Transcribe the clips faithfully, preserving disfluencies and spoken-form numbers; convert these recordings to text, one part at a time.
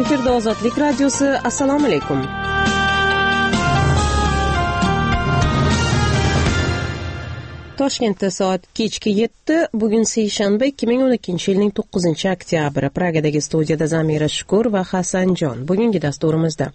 Efirda Ozodlik radiosi. Assalomu alaykum. Toshkentda soat kechki yetti. Bugun seshanba, ikki ming o'n ikkinchi yilning to'qqizinchi oktyabri. Pragadagi studiyada Zamira Shukur va Hasanjon. Bugungi dasturimizda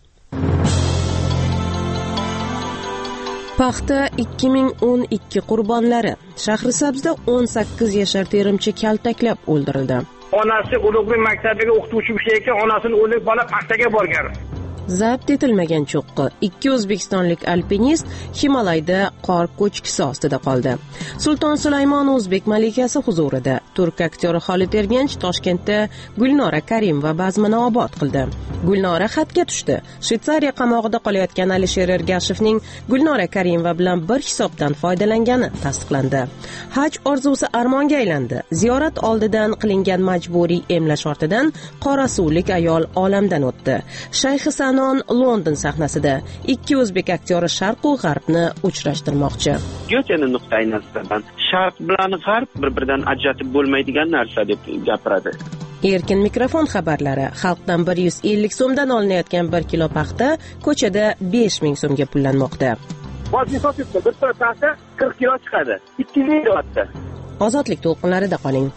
paxta ikki ming o'n ikki qurbonlari. Shahrisabzda o'n sakkiz yashar terimchi kaltaklab o'ldirildi. Onasi ulug'bek maktabiga o'qituvchi ishlayotgan, onasini o'lib bola paxtaga borgan. Zabt etilmagan cho'qqi. Ikki o'zbekistonlik alpinist Himalayda qor ko'chkisi ostida qoldi. Sulton Sulaymon o'zbek malikasi huzurida. Turk aktyori Xolid Ergench Toshkentda Gulnora Karimova bazmini obod qildi. Gulnora xatga tushdi. Shveysariya qamog'ida qolayotgan Alisher Ergashevning Gulnora Karimova bilan bir hisobdan foydalangani tasdiqlandi. Haj orzusi armonga aylandi. Ziyorat oldidan qilingan majburiy emlash ortidan qorasuvlik ayol olamdan o'tdi. Shayx Sanon London sahnasida ikki o'zbek aktyori Sharq va G'arbni uchrashtirmoqchi. Go'chani nuqtai nazardan Sharq bilan G'arb bir-biridan ajratib bo'lmaydigan narsa deb gapiradi. Erkin mikrofon xabarlari. Xalqdan bir yuz ellik so'mdan olinayotgan bir kilo paxta ko'chada besh ming so'mga pullanmoqda. Hozir sotibdi, bir kilo paxta qirq kilo chiqadi. ikki ming deyapti. Ozodlik to'lqinlarida qoling.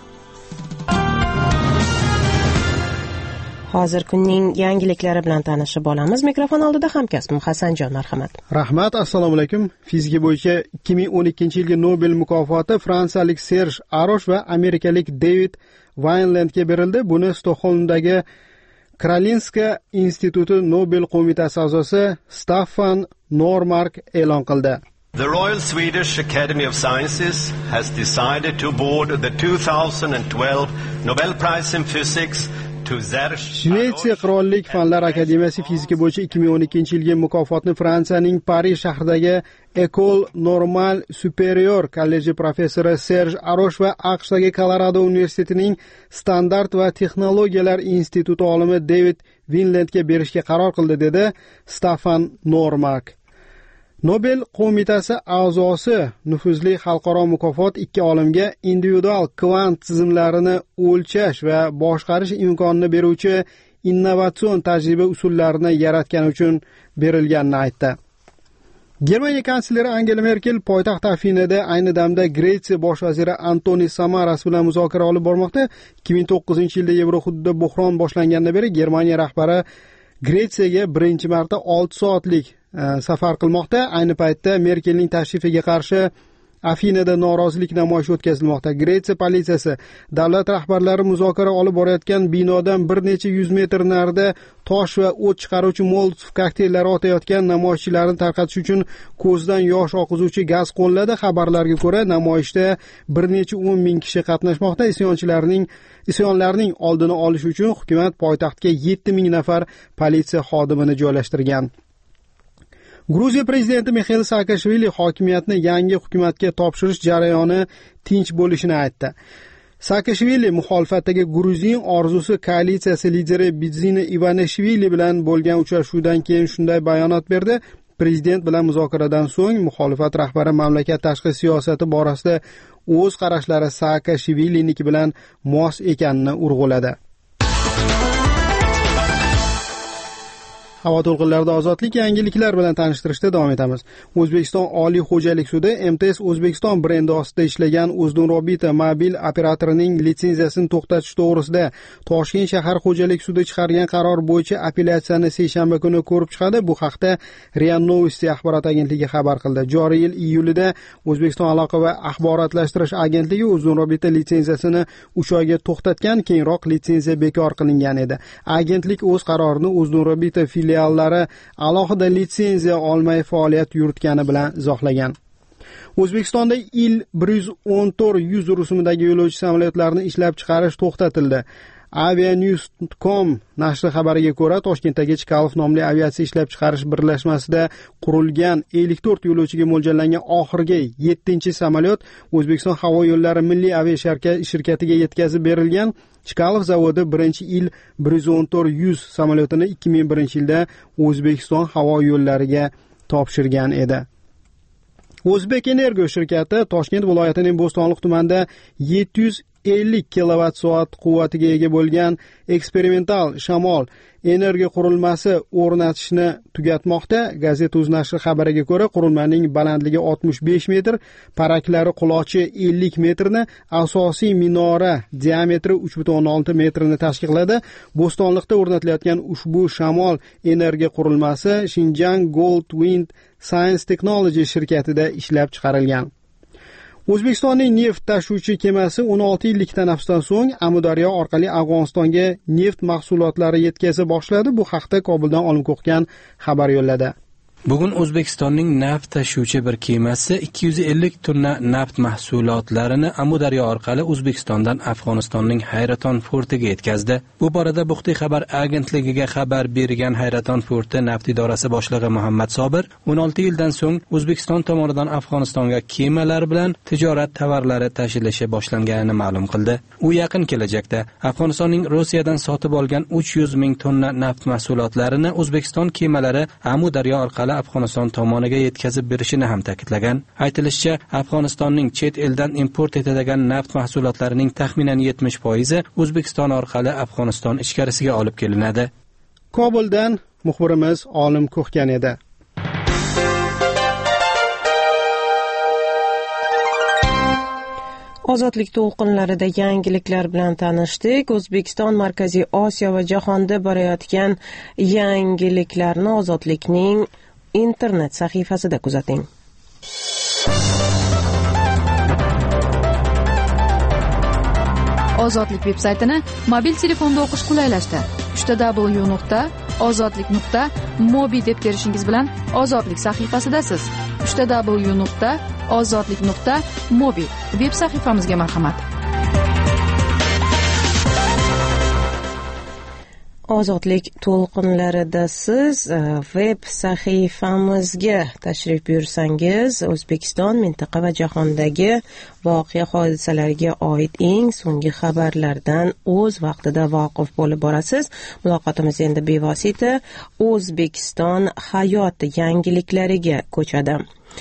Hozir kunning yangiliklari bilan tanishib olamiz. Mikrofon oldida hamkasbim Hasanjon, marhamat. Rahmat, assalomu alaykum. Fizika bo'yicha ikki ming o'n ikkinchi yilgi Nobel mukofoti fransiyalik Serj Arosh va amerikalik David Vinelandga berildi. Buni Stokgolmdagi Karolinska instituti Nobel qo'mitasi a'zosi Staffan Normark e'lon qildi. The Royal Swedish Academy of Sciences has decided to award the two thousand twelve Nobel Prize in Physics Shvetsiya Qirollik Fanlar akademiyasi fizika bo'yicha ikki ming o'n ikkinchi yilgi mukofotni Fransiyaning Parij shahridagi École Normale Supérieure kolleji professori Serj Arosh va AQShdagi Kolorado universitetining Standart va texnologiyalar instituti olimi David Vinelandga berishga qaror qildi, dedi Staffan Normark. Nobel qo'mitasi a'zosi nufuzli xalqaro mukofot ikki olimga individual kvant tizimlarini o'lchash va boshqarish imkonini beruvchi innovatsion tajriba usullarini yaratgani uchun berilganini aytdi. Germaniya kansleri Angela Merkel poytaxt Afinada ayni damda Gretsiya bosh vaziri Antonis Samaras bilan muzokara olib bormoqda. ikki ming to'qqizinchi yilda Yevrohududda buhron boshlangandan beri Germaniya rahbari Gretsiyaga birinchi marta olti soatlik safar qilmoqda. Ayni paytda Merkelning tashrifiga qarshi Afinada norozilik namoyishi o'tkazilmoqda. Gretsiya politsiyasi davlat rahbarlari muzokara olib borayotgan binodan bir necha yuz metr narida tosh va o't chiqaruvchi Molotov kokteyllari otayotgan namoyishchilarni tarqatish uchun ko'zdan yosh oqizuvchi gaz qo'lladi. Xabarlarga ko'ra, namoyishda bir necha o'n ming kishi qatnashmoqda. Isyonchilarning isyonlarning oldini olish uchun hukumat poytaxtga yetti ming nafar politsiya xodimini joylashtirgan. Gruziya prezidenti Mixail Saakashvili hokimiyatni yangi hukumatga topshirish jarayoni tinch bo'lishini aytdi. Saakashvili muxolifatdagi Gruzin orzusi koalitsiyasi lideri Bidzina Ivanishvili bilan bo'lgan uchrashuvdan keyin shunday bayonot berdi. Prezident bilan muzokaradan so'ng muxolifat rahbari mamlakat tashqi siyosati borasida o'z qarashlari Saakashviliniki bilan mos ekanini urg'uladi. Havo to'lqinlarida ozodlik yangiliklar bilan tanishtirishda davom etamiz. O'zbekiston Oliy xo'jalik sudi M T S O'zbekiston brendi ostida ishlagan O'zdunrobita mobil operatorining litsenziyasini to'xtatish to'g'risida Toshkent shahar xo'jalik sudi chiqargan qaror bo'yicha apellyatsiyani seshanba kuni ko'rib chiqadi. Bu haqda RIA Novosti axborot agentligi xabar qildi. Joriy yil iyulida O'zbekiston aloqa va axborotlashtirish agentligi O'zdunrobita litsenziyasini uch oyga to'xtatgan, keyinroq litsenziya bekor qilingan edi. Agentlik o'z qarorini O'zdunrobita filiallari alohida litsenziya olmay faoliyat yuritgani bilan izohlagan. O'zbekistonda Il bir yuz o'n to'rt yuz rusumidagi yo'lovchi samolyotlarini ishlab chiqarish to'xtatildi. Avianews dot com nashri xabariga ko'ra, Toshkentdagi Chkalov nomli aviatsiya ishlab chiqarish birlashmasida qurilgan ellik to'rt yo'lovchiga mo'ljallangan oxirgi yettinchi samolyot O'zbekiston havo yo'llari milliy aviashirkatiga yetkazib berilgan. Chkalov zavodi birinchi Il bir yuz o'n to'rt yuz samolyotini ikki ming birinchi yilda O'zbekiston havo yo'llariga topshirgan edi. O'zbek Energo shirkati Toshkent viloyatining Bo'stonliq tumanida yetti yuz ellik kilovatt soat quvvatiga ega bo'lgan eksperimental shamol energiya qurilmasi o'rnatishni tugatmoqda. Gazeta.uz nashri xabariga ko'ra, qurilmaning balandligi oltmish besh metr, paraklari qulochi ellik metrni, asosiy minora diametri uch butun o'n olti metrni tashkil qiladi. Bo'stonliqda o'rnatilayotgan ushbu shamol energiya qurilmasi Xinjiang Gold Wind Science Technology shirkatida ishlab chiqarilgan. O'zbekistonning neft tashuvchi kemasi o'n olti yillik tanaffusdan so'ng Amudaryo orqali Afg'onistonga neft mahsulotlari yetkaza boshladi. Bu haqda Kobuldan Olim Ko'xgan xabar yo'lladi. Bugun O'zbekistonning neft tashuvchi bir kemasi ikki yuz ellik tonna neft mahsulotlarini Amudaryo orqali O'zbekistondan Afg'onistonning Hayraton portiga yetkazdi. Bu borada Buxtiy xabar agentligiga xabar bergan Hayraton porti neft idorasi boshlig'i Muhammad Sobir o'n olti yildan so'ng O'zbekiston tomonidan Afg'onistonga kemalar bilan tijorat tovarlari tashilishi boshlanganini ma'lum qildi. U yaqin kelajakda Afg'onistonning Rossiyadan sotib olgan uch yuz ming tonna neft mahsulotlarini O'zbekiston kemalari Amudaryo orqali Afg'oniston tomoniga yetkazib berishini ham ta'kidlagan. Aytilishicha, Afg'onistonning chet eldan import etiladigan neft mahsulotlarining taxminan yetmish foizi O'zbekiston orqali Afg'oniston ichkarisiga olib kelinadi. Kobuldan muxbirimiz Olim Ko'xgan edi. Ozodlik to'lqinlarida yangiliklar bilan tanishdik. O'zbekiston Markaziy Osiyo va jahonda borayotgan yangiliklarni Ozodlikning internet sahifasida kuzating. Ozodlik veb-saytini mobil telefonda o'qish qulaylashdi. w w w nuqta ozodlik nuqta mobi deb terishingiz bilan Ozodlik sahifasidasiz. w w w nuqta ozodlik nuqta mobi veb sahifamizga marhamat. Ozodlik to'lqinlarida siz web sahifamizga tashrif buyursangiz, O'zbekiston, mintaqa va jahondagi voqea hodisalarga oid eng so'nggi xabarlardan o'z vaqtida voqif bo'lib borasiz. Muloqotimiz endi bevosita O'zbekiston hayot yangiliklariga ko'chadi.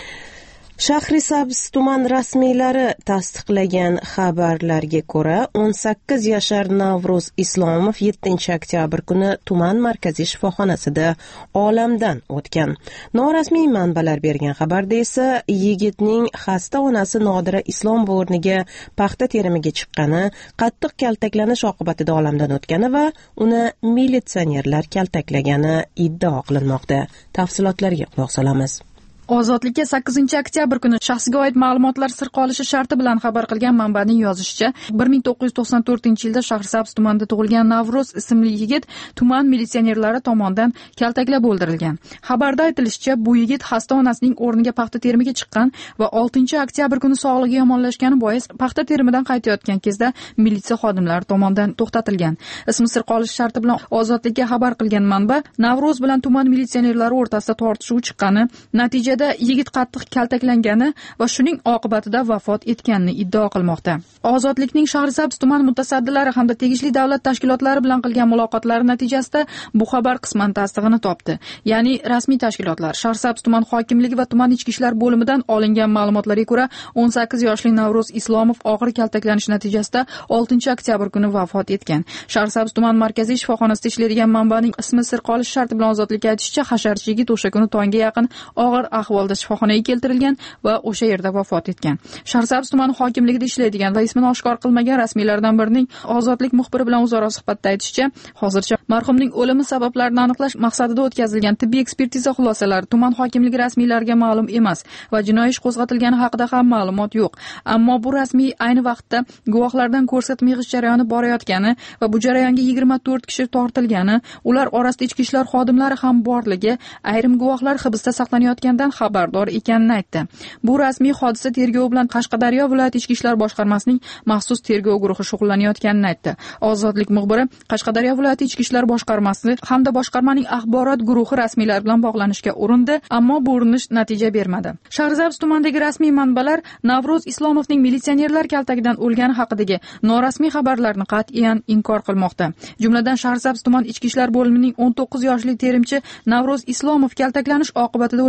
Shahrisabz tuman rasmiylari tasdiqlagan xabarlarga ko'ra, o'n sakkiz yashar Navruz Islomov yettinchi oktyabr kuni tuman markaziy shifoxonasida olamdan o'tgan. Norasmiy manbalar bergan xabarda esa yigitning xasta onasi Nodira Islomova o'rniga paxta terimiga chiqqani, qattiq kaltaklanish oqibatida olamdan o'tgani va uni militsionerlar kaltaklagani iddao qilinmoqda. Tafsilotlarga quloq solamiz. Ozodlikka sakkizinchi oktyabr kuni shaxsga oid ma'lumotlar sir qolishi sharti bilan xabar qilgan manbaning yozishicha, bir ming to'qqiz yuz to'qson to'rtinchi yilda Shahrisabz tumanida tug'ilgan Navruz ismli yigit tuman militsionerlari tomonidan kaltaklab o'ldirilgan. Xabarda aytilishicha, bu yigit xasta onasining o'rniga paxta terimiga chiqqan va oltinchi oktyabr kuni sog'lig'i yomonlashgani bois paxta terimidan qaytayotgan kezda militsiya xodimlari tomonidan to'xtatilgan. Ismi sir qolishi sharti bilan Ozodlikka xabar qilgan manba Navruz bilan tuman militsionerlari o'rtasida tortishuv chiqqani, natijada yigit qattiq kaltaklangani va shuning oqibatida vafot etganini iddao qilmoqda. Ozodlikning Shahrisabz tuman mutasaddilari hamda tegishli davlat tashkilotlari bilan qilgan muloqotlari natijasida bu xabar qisman tasdig'ini topdi. Ya'ni rasmiy tashkilotlar Shahrisabz tuman hokimligi va tuman ichki ishlar bo'limidan olingan ma'lumotlarga ko'ra, o'n sakkiz yoshli Navruz Islomov og'ir kaltaklanish natijasida oltinchi oktyabr kuni vafot etgan. Shahrisabz tuman markaziy shifoxonasida ishlaydigan manbaning ismi sir qolish sharti bilan Ozodlikka aytishicha, hasharchi yigit o'sha kuni tongga yaqin og'ir ahvolda shifoxonaga keltirilgan va o'sha yerda vafot etgan. Shahrisabz tumani hokimligida ishlaydigan va ismini oshkor qilmagan rasmiylardan birining Ozodlik muxbiri bilan o'zaro suhbatda aytishicha, hozircha marhumning o'limi sabablarini aniqlash maqsadida o'tkazilgan tibbiy ekspertiza xulosalari tuman hokimligi rasmiylariga ma'lum emas va jinoiy ish qo'zg'atilgani haqida ham ma'lumot yo'q. Ammo bu rasmiy ayni vaqtda guvohlardan ko'rsatma yig'ish jarayoni borayotgani va bu jarayonga yigirma to'rt kishi tortilgani, ular orasida ichki ishlar xodimlari ham borligi, ayrim guvohlar hibsda saqlanayotgandan xabardor ekanini aytdi. Bu rasmiy hodisa tergovi bilan Qashqadaryo viloyat ichki ishlar boshqarmasining maxsus tergov guruhi shug'ullanayotganini aytdi. Ozodlik muxbiri Qashqadaryo viloyat ichki ishlar boshqarmasi hamda boshqarmaning axborot guruhi rasmiylar bilan bog'lanishga urindi, ammo bu urinish natija bermadi. Shahrisabz tumanidagi rasmiy manbalar Navruz Islomovning militsionerlar kaltagidan o'lgani haqidagi norasmiy xabarlarni qat'iyan inkor qilmoqda. Jumladan Shahrisabz tuman ichki ishlar bo'limining o'n to'qqiz yoshli terimchi Navruz Islomov kaltaklanish oqibatida o'lganini bilib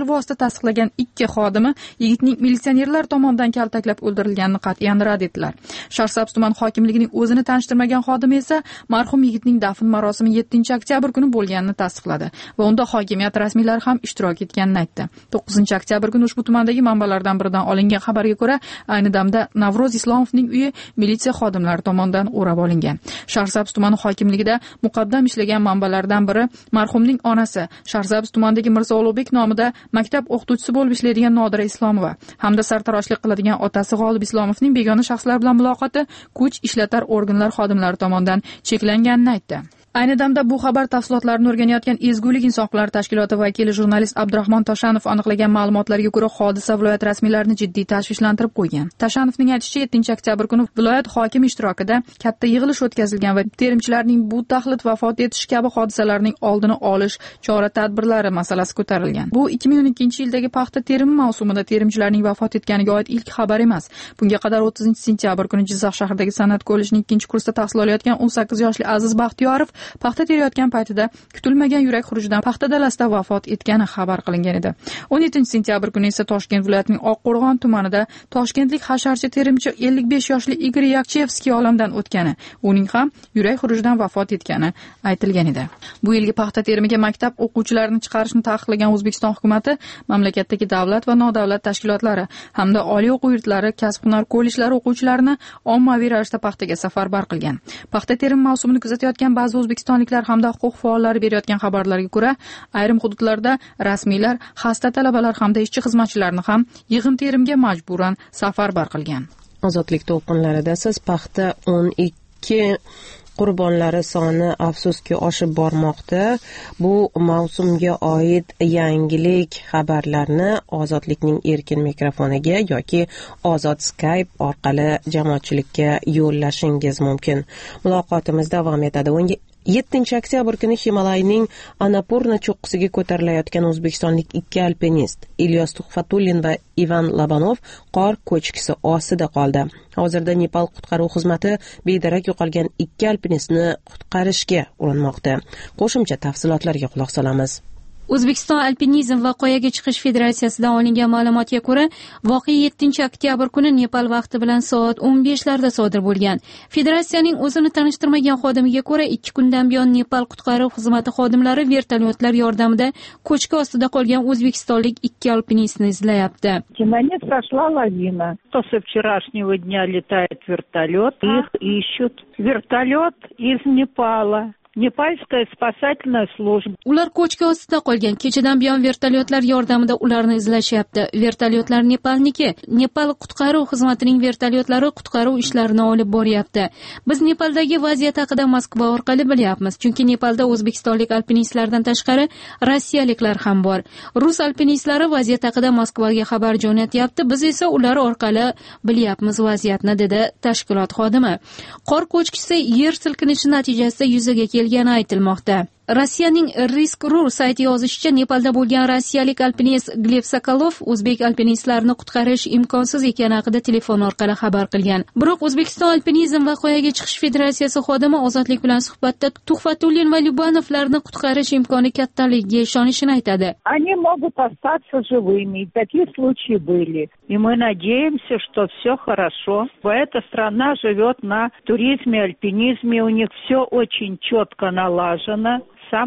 bilvosita tasdiqlagan ikki xodimi yigitning militsionerlar tomonidan kaltaklab o'ldirilganini qat'iyan rad etdilar. Shahrisabz tuman hokimligining o'zini tanishtirmagan xodim esa marhum yigitning dafn marosimi yettinchi oktyabr kuni bo'lganini tasdiqladi va unda hokimiyat rasmiylari ham ishtirok etganini aytdi. to'qqizinchi oktyabr kuni ushbu tumandagi manbalardan biridan olingan xabarga ko'ra, ayni damda Navro'z Islomovning uyi militsiya xodimlari tomonidan o'rab olingan. Shahrisabz tumani hokimligida muqaddam ishlagan manbalardan biri marhumning onasi, Shahrisabz tumanidagi Mirzo Ulug'bek nomida maktab o'qituvchisi bo'lib ishlaydigan Nodira Islomova hamda sartaroshlik qiladigan otasi G'olib Islomovning begona shaxslar bilan muloqoti kuch ishlatar organlar xodimlari tomonidan cheklanganini aytdi. Ayni damda bu xabar tafsilotlarini o'rganayotgan Ezgulik inson huquqlari tashkiloti vakili jurnalist Abdurahmon Toshanov aniqlagan ma'lumotlarga ko'ra hodisa viloyat rasmiylarini jiddiy tashvishlantirib qo'ygan. Toshanovning aytishicha, yettinchi oktyabr kuni viloyat hokimi ishtirokida katta yig'ilish o'tkazilgan va terimchilarning bu taxlit vafot etish kabi hodisalarning oldini olish chora-tadbirlari masalasi ko'tarilgan. Bu ikki ming o'n ikkinchi yildagi paxta terimi mavsumida terimchilarning vafot etganiga oid ilk xabar emas. Bunga qadar o'ttizinchi sentyabr kuni Jizzax shahridagi San'at kollejining ikkinchi kursda tahsil olayotgan o'n sakkiz yoshli Aziz Baxtiyorov paxta terayotgan paytida kutilmagan yurak xurujidan paxta dalasida vafot etgani xabar qilingan edi. o'n yettinchi sentyabr kuni esa Toshkent viloyatining Oqqo'rg'on tumanida toshkentlik hasharchi terimchi ellik besh yoshli Igor Yakchevskiy olamdan o'tgani, uning ham yurak xurujidan vafot etgani aytilgan edi. Bu yilgi paxta terimiga maktab o'quvchilarini chiqarishni taqiqlagan O'zbekiston hukumatı mamlakatdagi davlat va nodavlat tashkilotlari hamda oliy o'quv yurtlari, kasb-hunar kollejlari o'quvchilarini ommaviy ravishda paxtaga safarbar qilgan. Paxta terimi mavsumini kuzatayotgan ba'zi o'zbekistonliklar hamda huquq faollari berayotgan xabarlarga ko'ra, ayrim hududlarda rasmiylar xasta talabalar hamda ishchi xizmatchilarni ham yig'im terimga majburan safarbar qilgan. Ozodlik to'lqinlarida siz paxta o'n ikki qurbonlari soni afsuski oshib bormoqda. Bu mavsumga oid yangilik xabarlarni Ozodlikning erkin mikrofoniga yoki Ozod Skype orqali jamoatchilikka yo'llashingiz mumkin. Muloqotimiz davom etadi. yettinchi oktyabr kuni Himalayning Annapurna cho'qqisiga ko'tarilayotgan o'zbekistonlik ikki alpinist Ilyos Tuhfatullin va Ivan Labanov qor ko'chkisi ostida qoldi. Hozirda Nepal qutqaruv xizmati bedarak yo'qolgan ikki alpinistni qutqarishga urinmoqda. Qo'shimcha tafsilotlarga quloq solamiz. O'zbekiston Alpinizm va qoyaga chiqish federatsiyasidan olingan ma'lumotga ko'ra, voqea yettinchi oktyabr kuni Nepal vaqti bilan soat o'n beshlarda sodir bo'lgan. Federatsiyaning o'zini tanishtirmagan xodimiga ko'ra, ikki kundan buyon Nepal qutqaruv xizmati xodimlari vertolyotlar yordamida ko'chki ostida qolgan o'zbekistonlik ikki alpinistni izlayapti. Наконец сошла лавина. То со вчерашнего дня летает вертолет, их ищут. Вертолет из Непала. Nepalskaya spasательная служба. Ular ko'chki ostida qolgan. Kechadan buyon vertolyotlar yordamida ularni izlashyapti. Vertolyotlar Nepalniki. Nepal qutqaruv xizmatining vertolyotlari qutqaruv ishlarini olib boryapti. Biz Nepaldagi vaziyat haqida Moskva orqali bilyapmiz. Chunki Nepalda o'zbekistonlik alpinistlardan tashqari rossiyaliklar ham bor. Rus alpinistlari vaziyat haqida Moskvaga xabar jo'natyapti. Biz esa ular orqali bilyapmiz vaziyatni, dedi tashkilot xodimi. Qor ko'chkisi yer silkinishi natijasida yuzaga kelgan kelgani aytilmoqda. Rossiyaning Risk.ru sayti yozishicha, Nepalda bo'lgan rossiyalik alpinist Gleb Sokolov o'zbek alpinistlarini qutqarish imkonsiz ekani haqida telefon orqali xabar qilgan. Biroq O'zbekiston Alpinizm va qoyaga chiqish federatsiyasi xodimi Ozodlik bilan suhbatda Tuhfatullin va Lubanovlarni qutqarish imkoni kattaligiga ishonishini aytadi. Они могут остаться живыми. Такие случаи были. И мы надеемся, что все хорошо. Эта страна живет на туризме, альпинизме. У них все очень четко налажено.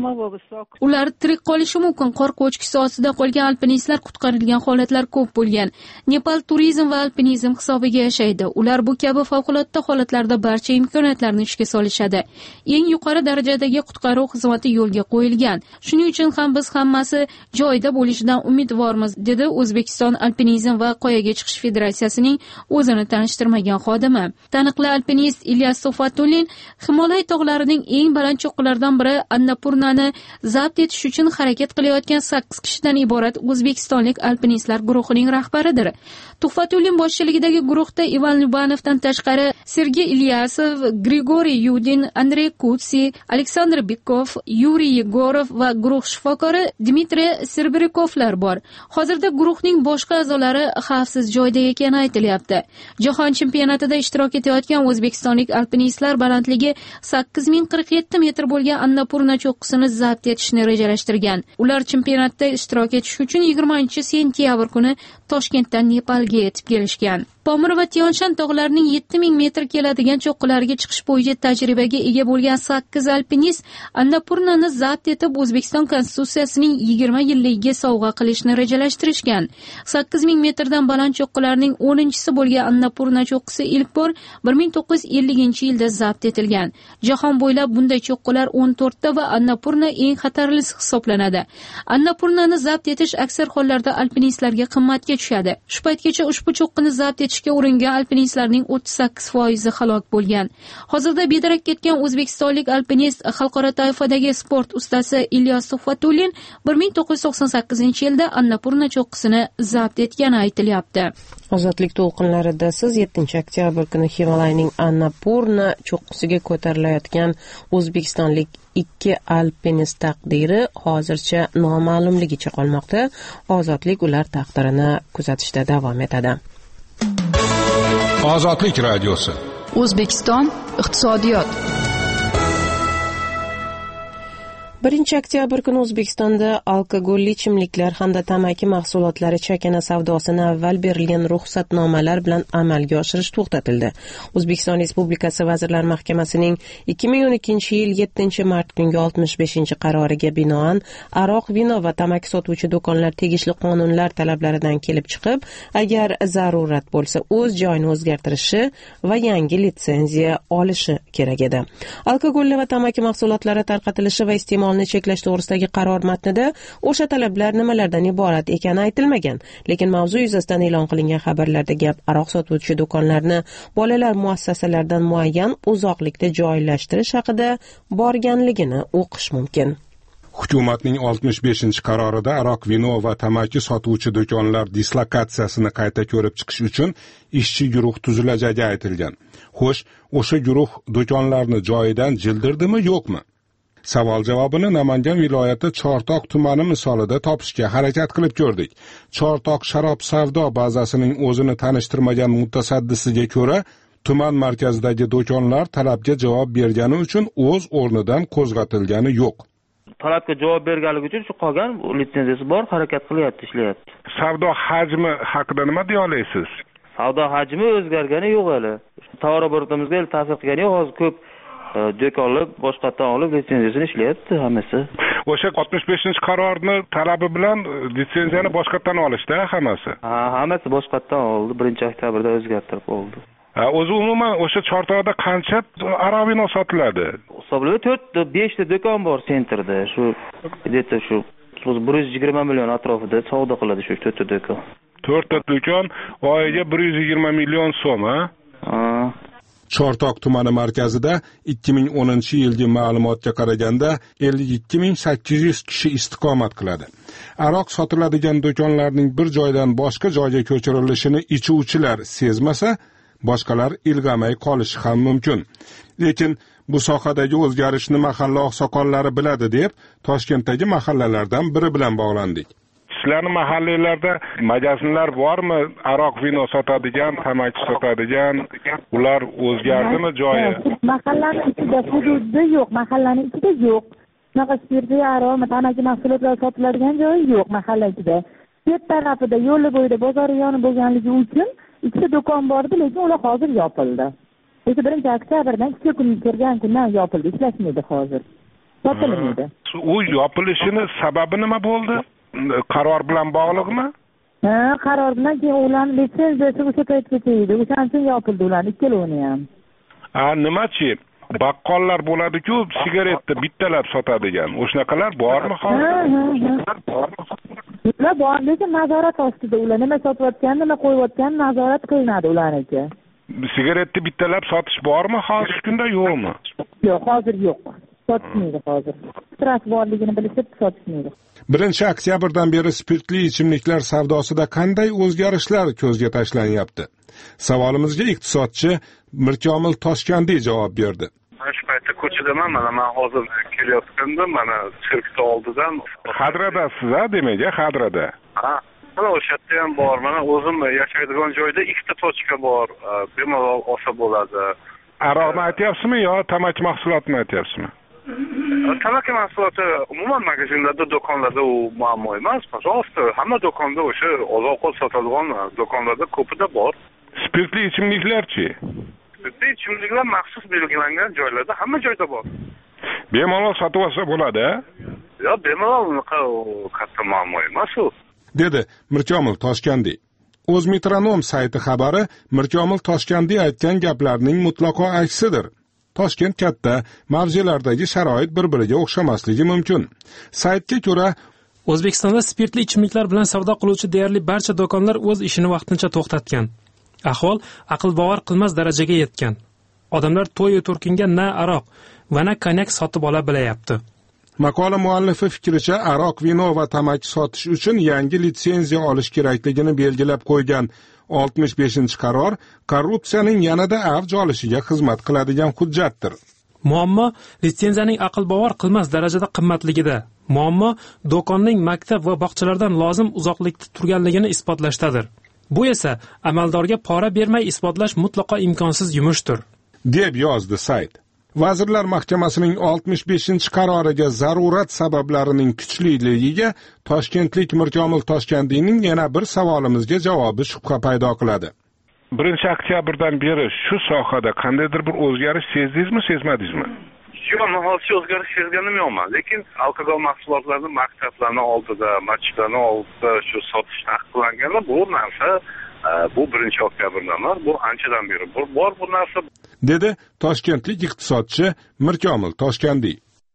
Ular tirik qolishi mumkin. Qor ko'chkisi ostida qolgan alpinistlar qutqarilgan holatlar ko'p bo'lgan. Nepal turizm va alpinizm hisobiga yashaydi. Ular bu kabi favqulodda holatlarda barcha imkoniyatlarni ishga solishadi. Eng yuqori darajadagi qutqaruv xizmati yo'lga qo'yilgan. Shuning uchun ham biz hammasi joyida bo'lishidan umidvormiz, dedi O'zbekiston Alpinizm va qoyaga chiqish federatsiyasining o'zini tanishtirmagan xodimi. Taniqli alpinist Ilyos Tuhfatullin Himolay tog'larining eng baland cho'qqilaridan biri Annapurnani zabt etish uchun harakat qilayotgan sakkiz kishidan iborat o'zbekistonlik alpinistlar guruhining rahbaridir. Tuhfatullin boshchiligidagi guruhda Ivan Lubanovdan tashqari Sergey Ilyasov, Grigoriy Yudin, Andrey Kutsi, Aleksandr Bikov, Yuriy Yegorov va guruh shifokori Dmitriy Serberikovlar bor. Hozirda guruhning boshqa a'zolari xavfsiz joyda ekani aytilyapti. Jahon chempionatida ishtirok etayotgan o'zbekistonlik alpinistlar balandligi sakkiz ming qirq yetti metr bo'lgan Annapurna cho'qqisiga cho'qqisini zabt etishni rejalashtirgan. Ular chempionatda ishtirok etish uchun yigirmanchi sentyabr kuni Toshkentdan Nepalga yetib kelishgan. Pomir va Tianshan tog'larining yetti ming metr keladigan cho'qqilariga chiqish bo'yicha tajribaga ega bo'lgan sakkiz alpinist Annapurnani zabt etib O'zbekiston Konstitutsiyasining yigirma yilligiga sovg'a qilishni rejalashtirishgan. sakkiz ming metrdan baland cho'qqilarning o'ninchisi bo'lgan Annapurna cho'qqisi ilk bor bir ming to'qqiz yuz elliginchi yilda zabt etilgan. Jahon bo'ylab bunday cho'qqilar o'n to'rtta va Annapurna eng xatarlisi hisoblanadi. Annapurnani zabt etish aksar hollarda alpinistlarga qimmatga tushadi. Shu paytgacha ushbu cho'qqini zabt etishga uringan alpinistlarning o'ttiz sakkiz foizi halok bo'lgan. Hozirda bedarak ketgan o'zbekistonlik alpinist xalqaro toifadagi sport ustasi Ilyos Suhvatulin bir ming to'qqiz yuz to'qson sakkizinchi yilda Annapurna cho'qqisini zabt etgani aytilyapti. Ozodlik to'lqinlarida siz yettinchi oktyabr kuni Himalayning Annapurna cho'qqisiga ko'tarilayotgan o'zbekistonlik ikki alpinist taqdiri hozircha noma'lumligicha qolmoqda. Ozodlik ular taqdirini kuzatishda davom etadi. Ozodlik radiosi. O'zbekiston iqtisodiyot. birinchi oktyabr kuni O'zbekistonda alkogolli ichimliklar hamda tamaki mahsulotlari chakana savdosini avval berilgan ruxsatnomalar bilan amalga oshirish to'xtatildi. O'zbekiston Respublikasi Vazirlar Mahkamasining ikki ming o'n ikkinchi yil yettinchi mart kungi oltmish beshinchi qaroriga binoan aroq, vino va tamaki sotuvchi do'konlar tegishli qonunlar talablaridan kelib chiqib, agar zarurat bo'lsa, o'z joyini o'zgartirishi va yangi litsenziya olishi kerak edi. Alkogolli va tamaki mahsulotlari tarqatilishi va iste'mol cheklash to'g'risidagi qaror matnida o'sha talablar nimalardan iborat ekani aytilmagan, lekin mavzu yuzasidan e'lon qilingan xabarlarda gap aroq sotuvchi do'konlarni bolalar muassasalaridan muayyan uzoqlikda joylashtirish haqida borganligini o'qish mumkin. Hukumatning oltmish beshinchi qarorida aroq, vino va tamaki sotuvchi do'konlar dislokatsiyasini qayta ko'rib chiqish uchun ishchi guruh tuzilajagi aytilgan. Xo'sh, o'sha guruh do'konlarni joyidan jildirdimi, yo'qmi? Savol javobini Namangan viloyati Chortoq tumani misolida topishga harakat qilib ko'rdik. Chortoq sharob savdo bazasining o'zini tanishtirmagan mutasaddisiga ko'ra, tuman markazidagi do'konlar talabga javob bergani uchun o'z o'rnidan qo'zg'atilgani yo'q. Talabga javob berganligi uchun shu qolgan litsenziyasi bor, harakat qilyapti, ishlayapti. Savdo hajmi haqida nima deya olasiz? Savdo hajmi o'zgargani yo'q hali. To'g'ri bo'rtimizga ta'sir qilgani yo'q, hozir ko'p do'konlar boshqatdan olib litsenziyasini ishlayapti hammasi. O'sha oltmish beshinchi qarorni talabi bilan litsenziyani boshqatdan olishda hammasi. Ha, hammasi boshqatdan oldi. birinchi oktyabrda o'zgartirib oldi. Ha, o'zi umuman o'sha Chortoqda qancha aroq vino sotiladi? Hisoblab to'rtta beshta do'kon bor sentrda. Shu где-то shu bir yuz yigirma million atrofida savdo qiladi shu to'rtta do'kon. to'rtta do'kon oyiga bir yuz yigirma million so'm, ha? Ha. Chortoq tumani markazida ikki ming o'ninchi yilgi ma'lumotga qaraganda ellik ikki ming sakkiz yuz kishi istiqomat qiladi. Aroq sotiladigan do'konlarning bir joydan boshqa joyga ko'chirilishini ichuvchilar sezmasa, boshqalar ilg'amay qolishi ham mumkin. Lekin bu sohadagi o'zgarishni mahalla oqsoqollari biladi deb Toshkentdagi mahallalardan biri bilan bog'landik. Sizlarning mahallalarda magazinlar bormi? Aroq, vino sotadigan, tamaki sotadigan, ular o'zgardimi joyi? Mahallaning ichida hududda yo'q, mahallaning ichida yo'q. Shunaqa spirtli aroq, tamaki mahsulotlar sotiladigan joyi yo'q mahalla ichida. Chet tarafida, yo'l bo'yida bozor yoni bo'lganligi uchun ikkita do'kon bor edi, lekin ular hozir yopildi. O'sha birinchi oktyabrdan ikki kun kirgan kundan yopildi, ishlashmaydi hozir. Sotilmaydi. U yopilishini sababi nima bo'ldi? Qaror bilan bog'liqmi? Ha, qaror bilan keyin ularning litsenziyasi o'sha paytgacha edi. O'shaning uchun yopildi ular ikkalovini ham. Ha, nimachi? Baqqollar bo'ladi-ku, sigaretni bittalab sotadigan. O'shanaqalar bormi hozir? Ha, ha, ha. Ular bor, lekin nazorat ostida ular nima sotayotganini, nima qo'yayotganini nazorat qilinadi ularniki. Sigaretni bittalab sotish bormi hozirgi kunda, yo'qmi? Yo'q, hozir yo'q. Sotmaydi hozir. Stress borligini bilishib sotmaydi. birinchi oktyabrdan beri spirtli ichimliklar savdosida qanday o'zgarishlar ko'zga tashlanyapti? Savolimizga iqtisodchi Mirkomil Toshkandiy javob berdi. Shu paytda ko'chadaman, mana men hozir kelayotgandim, mana sirkda oldidan. Hadradasiz, ha, demak, Hadrada. Ha, mana o'sha yerda ham bor. Mana o'zim yashaydigan joyda ikkita tochka bor. Bemalol olsa bo'ladi. Aroqni aytyapsizmi yo tamaki mahsulotini aytyapsizmi? Tamaki mahsuloti umuman magazinlarda, do'konlarda u muammo emas. Rost, hamma do'konda o'sha oziq-ovqat sotadigan do'konlarda ko'pida bor. Spirtli ichimliklarchi? Spirtli ichimliklar maxsus belgilangan joylarda hamma joyda bor. Bemalol sotib olsa bo'ladi? Yo, bemalol unaqa katta muammo emas u. Dedi Mirkomil Toshkandi. O'zmetronom sayti xabari Mirkomil Toshkandi aytgan gaplarning mutlaqo aksidir. Toshkent katta, mavzelardagi sharoit bir-biriga o'xshamasligi mumkin. Saytga ko'ra, O'zbekistonda spirtli ichimliklar bilan savdo qiluvchi deyarli barcha do'konlar o'z ishini vaqtincha to'xtatgan. Ahvol aql bovar qilmas darajaga yetgan. Odamlar to'y turkinga na aroq va na konyak sotib ola bilayapti. Maqola muallifi fikricha, aroq, vino va tamaki sotish uchun yangi litsenziya olish kerakligini belgilab qo'ygan oltmish beshinchi qaror korrupsiyaning yanada avj olishiga xizmat qiladigan hujjatdir. Muammo litsenziyaning aql bovar qilmas darajada qimmatligida. Muammo do'konning maktab va bog'chalardan lozim uzoqlikda turganligini isbotlashdadir. Bu esa amaldorga pora bermay isbotlash mutlaqo imkonsiz yumushdir, deb yozdi sayt. Vazirlar Mahkamasining oltmish beshinchi qaroriga zarurat sabablarining kuchliligiga toshkentlik Mirkomil Toshkandining yana bir savolimizga javobi shubha paydo qiladi. birinchi oktyabrdan beri shu sohada qandaydir bir o'zgarish sezdingizmi, sezmadingizmi? Yo'q, men hozircha o'zgarish sezganim yo'qman, lekin alkogol mahsulotlarini maktablarning oldida, masjidlarning oldida shu sotish taqiqlangani bu narsa bu birinchi oktyabrdan emas, bu anchadan beri bor bu narsa, dedi toshkentlik iqtisodchi Mirkomil Toshkandi.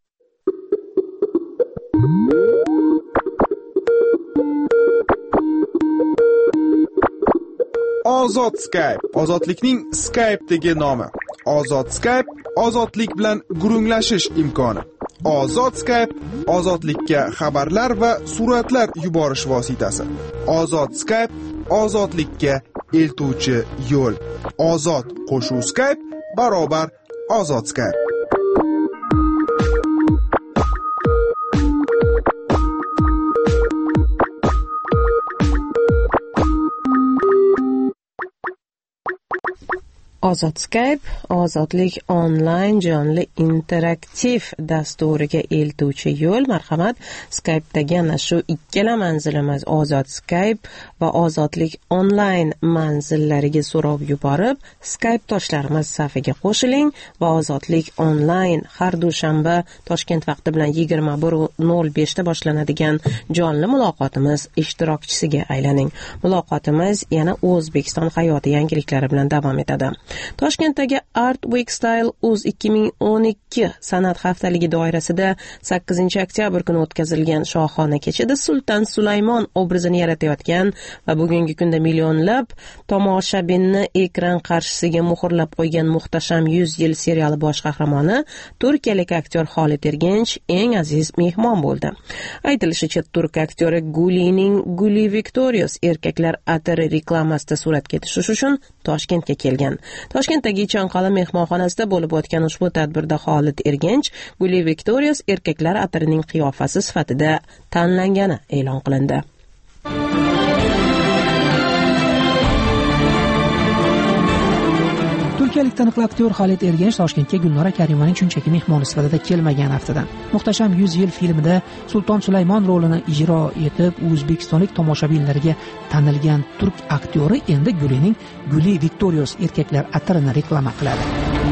Ozod Skype, ozodlikning Skype'dagi nomi. Ozod Skype, ozodlik bilan gurunglashish imkoni. Ozod Skype, ozodlikka xabarlar va suratlar yuborish vositasi. Ozod Skype, ozodlikka eltuvchi yo'l. Ozod qo'shuv Skype barobar ozod Skype. Ozod Skype ozodlik onlayn jonli interaktiv dasturiga eltuvchi yo'l. Marhamat, Skype'dagi ana shu ikkala manzilimiz Ozod Skype va ozodlik onlayn manzillariga so'rov yuborib, Skype do'stlarimiz safiga qo'shiling va ozodlik onlayn har dushanba Toshkent vaqti bilan yigirma bir nol besh da boshlanadigan jonli muloqotimiz ishtirokchisiga aylaning. Muloqotimiz yana O'zbekiston hayoti yangiliklari bilan davom etadi. Toshkentdagi Art Week Style Uz ikki ming o'n ikki san'at haftaligi doirasida sakkizinchi oktyabr kuni o'tkazilgan shohona kechada Sulton Sulaymon obrazini yaratayotgan va bugungi kunda millionlab tomoshabinni ekran qarshisiga muhrlab qo'ygan Muhtasham yuz yil seriali bosh qahramoni turkiyalik aktyor Xolid Ergench eng aziz mehmon bo'ldi. Aytilishicha, turk aktyori Gulining Guli Victorious erkaklar atari reklamasida suratga tushish uchun Toshkentga kelgan. Toshkentdagi Ichanqal'a mehmonxonasida bo'lib o'tgan ushbu tadbirda Xolid Ergench Guli Victorious erkaklar atarining qiyofasi sifatida tanlangani e'lon qilindi. Turkiyalik taniqli aktyor Xolid Ergench Toshkentga Gulnora Karimovaning shunchaki mehmoni sifatida kelmagan haftadan. Muhtasham yuz yil filmida Sulton Sulaymon rolini ijro etib, o'zbekistonlik tomoshabinlarga tanilgan turk aktyori endi Gulining Guli Victorious erkaklar atarini reklama qiladi.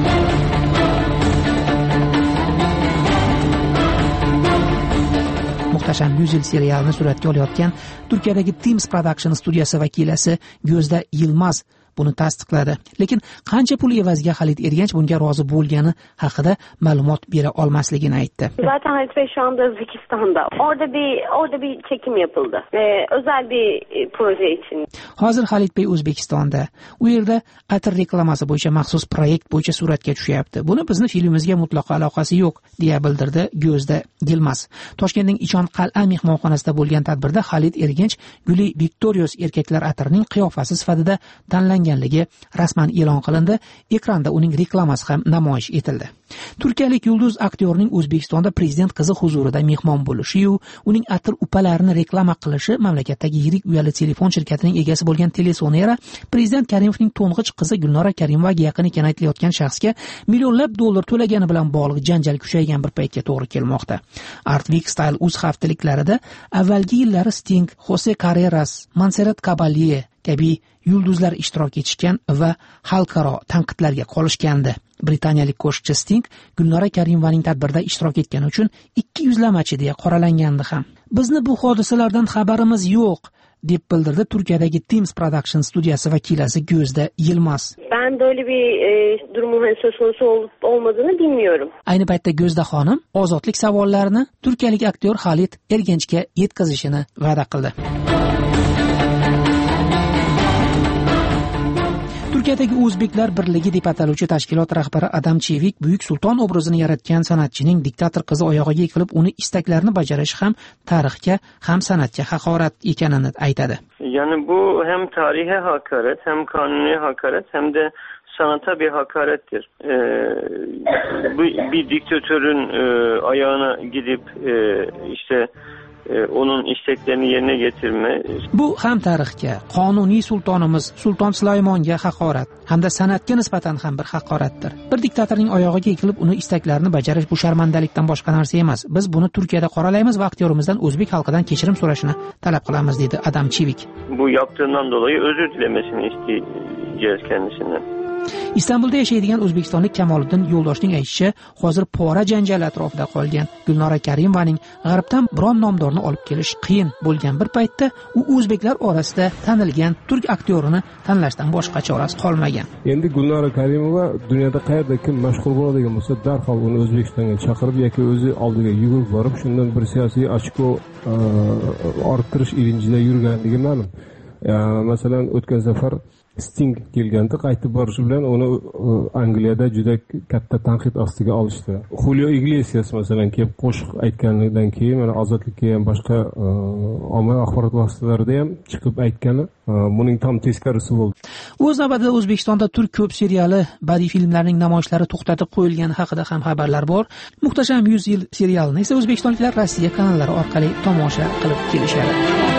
Muhtasham yuz yil serialini suratga olayotgan Turkiyadagi Teams Production studiyasi vakilasi Gözda Yilmaz buni tasdiqladi. Lekin qancha pul evaziga Xolid Ergench bunga rozi bo'lgani haqida ma'lumot bera olmasligini aytdi. Zaten Halit Bey şu anda Özbekistan'da. Orada bir orada bir çekim yapıldı. Ee, özel bir proje için. Hozir Xolid Bey O'zbekistonda. U yerda atir reklamasi bo'yicha maxsus proyekt bo'yicha suratga tushyapti. Buni bizni filmimizga mutlaqo aloqasi yo'q, deya bildirdi Gözda Yilmaz. Toshkentning Ichanqal'a mehmonxonasida bo'lgan tadbirda Xolid Ergench Guli Victorious erkaklar atirining qiyofasi sifatida tanlangan tanlanganligi rasman e'lon qilindi. Ekranda uning reklamasi ham namoyish etildi. Turkiyalik yulduz aktyorning O'zbekistonda prezident qizi huzurida mehmon bo'lishi-yu, uning atir upalarini reklama qilishi mamlakatdagi yirik uyali telefon shirkatining egasi bo'lgan Telesonera prezident Karimovning to'ng'ich qizi Gulnora Karimovaga yaqin ekani aytilayotgan shaxsga millionlab dollar to'lagani bilan bog'liq janjal kuchaygan bir paytga to'g'ri kelmoqda. Art Week Style uz haftaliklarida avvalgi yillari Sting, Jose Carreras, Montserrat Caballé kabi yulduzlar ishtirok etishgan va xalqaro tanqidlarga qolishgandi. Britaniyalik qo'shiqchi Sting Gulnora Karimovaning tadbirda ishtirok etgani uchun ikki yuzlamachi deya qoralangandi ham. Bizni bu hodisalardan xabarimiz yo'q, deb bildirdi Turkiyadagi Teams Production studiyasi vakilasi Gözde Yılmaz. Ben böyle bir e, durumun söz konusu olup olmadığını bilmiyorum. Ayni paytda Gözde xonim ozodlik savollarini turkiyalik aktyor Halit Ergenchga yetkazishini va'da qildi. Turkiyadagi O'zbeklar birligi deb ataluvchi tashkilot rahbari Adam Chevik Buyuk Sulton obrazini yaratgan san'atchining diktator qizi oyog'iga yiqilib uni istaklarini bajarishi ham tarixga ham san'atga haqorat ekanini aytadi. Yani bu hem tarihe hakaret, hem kanuni hakaret, hem de sanata bir hakarettir. Ee, bu bir diktatörün e, ayağına gidip e, işte onun isteklerini yerine getirme. Bu ham tarixga, qonuniy sultonimiz Sulton Sulaymonga haqorat hamda san'atga nisbatan ham bir haqoratdir. Bir diktatorning oyog'iga yiqilib uni istaklarini bajarish bu sharmandalikdan boshqa narsa emas. Biz buni Turkiyada qoralaymiz va aktyorimizdan o'zbek xalqidan kechirim so'rashini talab qilamiz, dedi Adam Chevik. Bu yaptığından dolayı özür dilemesini isteyeceğiz kendisinden. Istanbulda yashaydigan o'zbekistonlik Kamoliddin Yo'ldoshning aytishicha, hozir pora janjal atrofida qolgan Gulnora Karimovaning g'arbdan biron nomdorni olib kelish qiyin bo'lgan bir paytda u o'zbeklar orasida tanilgan turk aktyorini tanlashdan boshqa chorasi qolmagan. Endi Gulnora Karimova dunyoda qayerda kim mashhur bo'ladigan bo'lsa, darhol uni O'zbekistonga chaqirib yoki o'zi oldiga yugurib borib, shundan bir siyosiy ochko orttirish ilinjida yurganligi ma'lum. Masalan, o'tgan safar Sting kelganda qaytib borishi bilan uni Angliyada juda katta tanqid ostiga olishdi. Julio Iglesias masalan kelib qo'shiq aytganidan keyin mana ozodlikka ham boshqa ommaviy axborot vositalarida ham chiqib aytgani buning tam teskarisi bo'ldi. O'z navbatida O'zbekistonda turk ko'p seriali badiiy filmlarining namoyishlari to'xtatib qo'yilgani haqida ham xabarlar bor. Muhtasham yuz yil serialini esa o'zbekistonliklar Rossiya kanallari orqali tomosha qilib kelishadi.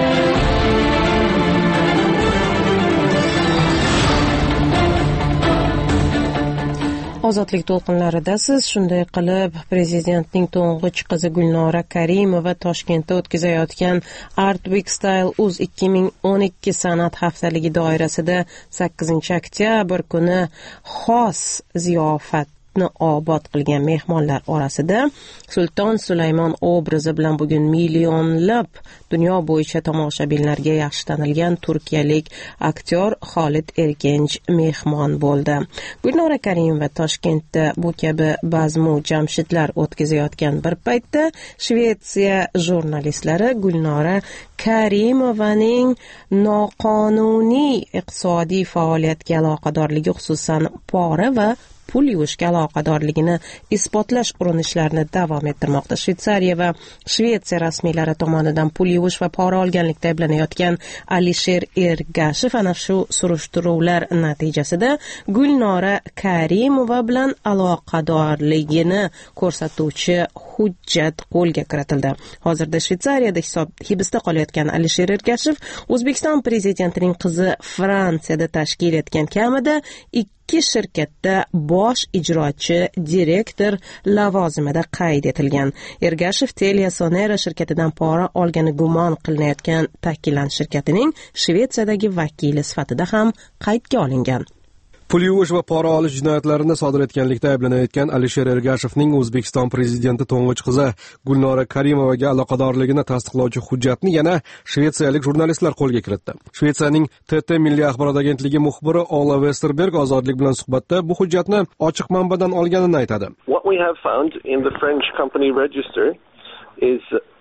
Ozodlik to'lqinlarida siz shunday qilib prezidentning to'ng'ich qizi Gulnora Karimova Toshkentda o'tkazayotgan Art Week Style uz ikki ming o'n ikki san'at haftaligi doirasida sakkizinchi oktyabr kuni xos ziyofat obod qilgan mehmonlar orasida Sulton Sulaymon obrazi bilan bugun millionlab dunyo bo'yicha tomoshabinlarga yaxshi tanilgan turkiyalik aktyor Halit Ergench mehmon bo'ldi. Gulnora Karimova Toshkentda bu kabi bazmu jamshidlar o'tkazayotgan bir paytda Shvetsiya jurnalistlari Gulnora Karimovaning noqonuniy iqtisodiy faoliyatga aloqadorligi, xususan pora va pul yuvishga aloqadorligini isbotlash urinishlarini davom ettirmoqda. Shveysariya va Shvetsiya rasmiylari tomonidan pul yuvish va pora olganlikda ayblanayotgan Alisher Ergashev ana shu surishtiruvlar natijasida Gulnora Karimova bilan aloqadorligini ko'rsatuvchi hujjat qo'lga kiritildi. Hozirda Shveysariyada hisob hibsda qolayotgan Alisher Ergashev O'zbekiston prezidentining qizi Fransiyada tashkil etgan kamida ikki shirkatda bosh ijrochi direktor lavozimida qayd etilgan. Ergashev Telesonera shirkatidan pora olgani gumon qilinayotgan Takilan shirkatining Shvetsiyadagi vakili sifatida ham qaydga olingan. Pul yuvish va pora olish jinoyatlarini sodir etganlikda ayblanayotgan Alisher Ergashevning O'zbekiston prezidenti to'ng'ich qizi Gulnora Karimovaga aloqadorligini tasdiqlovchi hujjatni yana shvetsiyalik jurnalistlar qo'lga kiritdi. Shvetsiyaning T T Milliy axborot agentligi muxbiri Ola Westerberg ozodlik bilan suhbatda bu hujjatni ochiq manbadan olganini aytadi. What we have found in the French company register is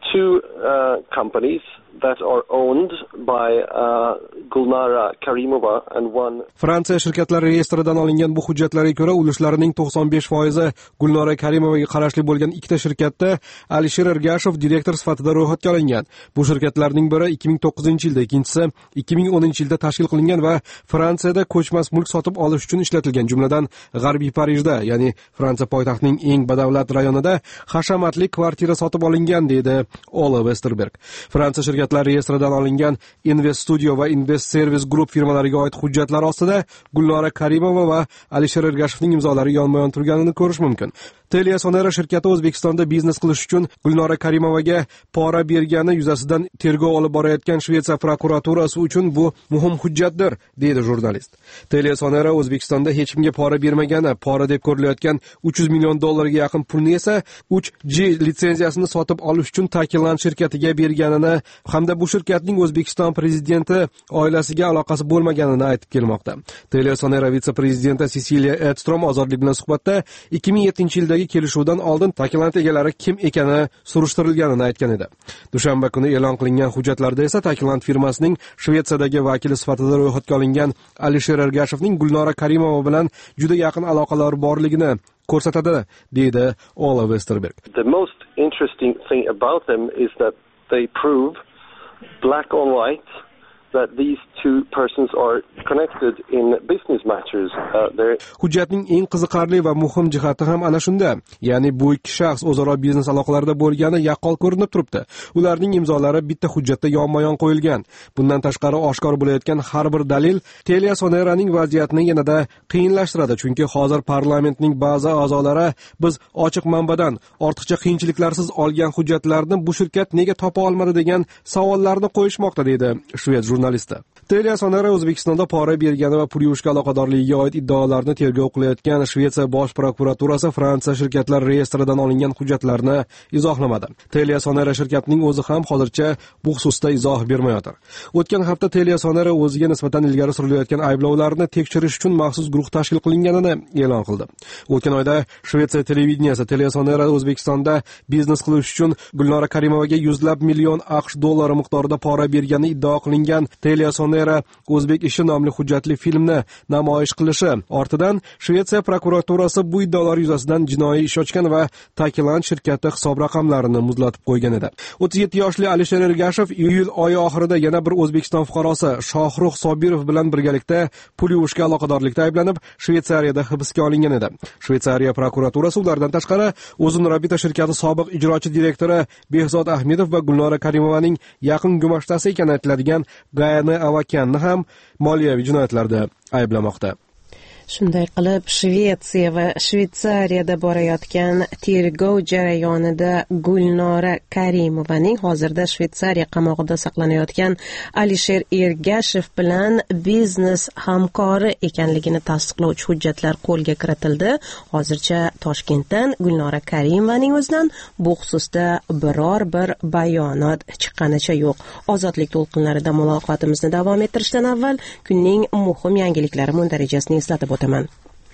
two uh, companies that are owned by uh, Gulnara Karimova and one. Fransiya shirkatlari reyestridan olingan bu hujjatlarga ko'ra, ulushlarining to'qson besh foizi Gulnora Karimovaga qarashli bo'lgan ikkita shirkatda Alisher Ergashev direktor sifatida ro'yxatga olingan. Bu shirkatlarning biri ikki ming to'qqizinchi yilda, ikkinchisi ikki ming o'ninchi yilda tashkil qilingan va Fransiyada ko'chmas mulk sotib olish uchun ishlatilgan, jumladan G'arbiy Parijda, ya'ni Fransiya poytaxtining eng badavlat rayonida hashamatli kvartira sotib olingan, deydi Ola Westerberg. Fransiya shirkatlari reyestridan olingan Invest Studio va Invest Service Group firmalariga oid hujjatlar ostida Gulnora Karimova va Alisher Ergashevning imzolari yonma-yon turganini ko'rish mumkin. Telia Sonera shirkati O'zbekistonda biznes qilish uchun Gulnora Karimovaga pora bergani yuzasidan tergov olib borayotgan Shvetsiya prokuraturasi uchun bu muhim hujjatdir, deydi jurnalist. Telia Sonera O'zbekistonda hech kimga pora bermagani, pora deb ko'rilayotgan uch yuz million dollarga yaqin pulni esa uch G litsenziyasini sotib olish uchun Takiland shirkatiga berganini hamda bu shirkatning O'zbekiston prezidenti oilasiga aloqasi bo'lmaganini aytib kelmoqda. Telia Sonera vitse-prezidenti Cecilia Edstrom ozodlik bilan suhbatda ikki ming yettinchi yilda kelishuvdan oldin Takiland egalari kim ekani surishtirilganini aytgan edi. Dushanba kuni e'lon qilingan hujjatlarda esa Takiland firmasining Shvetsiyadagi vakili sifatida ro'yxatga olingan Alisher Ergashevning Gulnora Karimova bilan juda yaqin aloqalari borligini ko'rsatadi, deydi Ola Westerberg. The most interesting thing about them is that they prove black on white that these two persons are connected in business matters. Uh, Hujjatning eng qiziqarli va muhim jihati ham ana shunda, ya'ni bu ikki shaxs o'zaro biznes aloqalarida bo'lgani yaqqol ko'rinib turibdi. Ularning imzolari bitta hujjatda yonma-yon qo'yilgan. Bundan tashqari oshkor bo'layotgan har bir dalil Telia Soneraning vaziyatini yanada qiyinlashtiradi, chunki hozir parlamentning ba'zi a'zolari biz ochiq manbadan ortiqcha qiyinchiliklarsiz olgan hujjatlarni bu shirkat nega topa olmadi degan savollarni qo'yishmoqda, deydi Shved jurnalisti. Telia Sonera O'zbekistonda pora bergani va pul yuvishga aloqadorligiga oid iddaolarni tergov qilayotgan Shvetsiya bosh prokuraturasi Fransiya shirkatlari reyestridan olingan hujjatlarni izohlamadi. Telia Sonera shirkatining o'zi ham hozircha bu xususda izoh bermayotir. O'tgan hafta Telia Sonera o'ziga nisbatan ilgari surilayotgan ayblovlarni tekshirish uchun maxsus guruh tashkil qilinganini e'lon qildi. O'tgan oyda Shvetsiya televideniyasi Telia Sonera O'zbekistonda biznes qilish uchun Gulnora Karimovaga yuzlab million AQSh dollari miqdorida pora bergani iddao qilingan Telia Sonera O'zbek ishi nomli hujjatli filmni namoyish qilishi ortidan Shvetsiya prokuraturasi bu iddaolar yuzasidan jinoiy ish ochgan va Takiland shirkati hisob raqamlarini muzlatib qo'ygan edi. o'ttiz yetti yoshli Alisher Ergashev iyul oyi oxirida yana bir O'zbekiston fuqarosi Shohruh Sobirov bilan birgalikda pul yuvishga aloqadorlikda ayblanib Shvetsariyada hibsga olingan edi. Shvetsariya prokuraturasi ulardan tashqari O'zin Rabita shirkati sobiq ijrochi direktori Behzod Ahmedov va Gulnora Karimovaning yaqin gumashtasi ekani aytiladigan Gayane Avakianni ham moliyaviy jinoyatlarda ayblamoqda. Shunday qilib, Shvetsiya va Shvetsariyada borayotgan tergov jarayonida Gulnora Karimovaning hozirda Shvetsariya qamog'ida saqlanayotgan Alisher Ergashev bilan biznes hamkori ekanligini tasdiqlovchi hujjatlar qo'lga kiritildi. Hozircha Toshkentdan Gulnora Karimovaning o'zidan bu xususda biror bir bayonot chiqqanicha yo'q. Ozodlik to'lqinlarida muloqotimizni davom ettirishdan avval kunning muhim yangiliklari mundarajasini eslatib o'taman.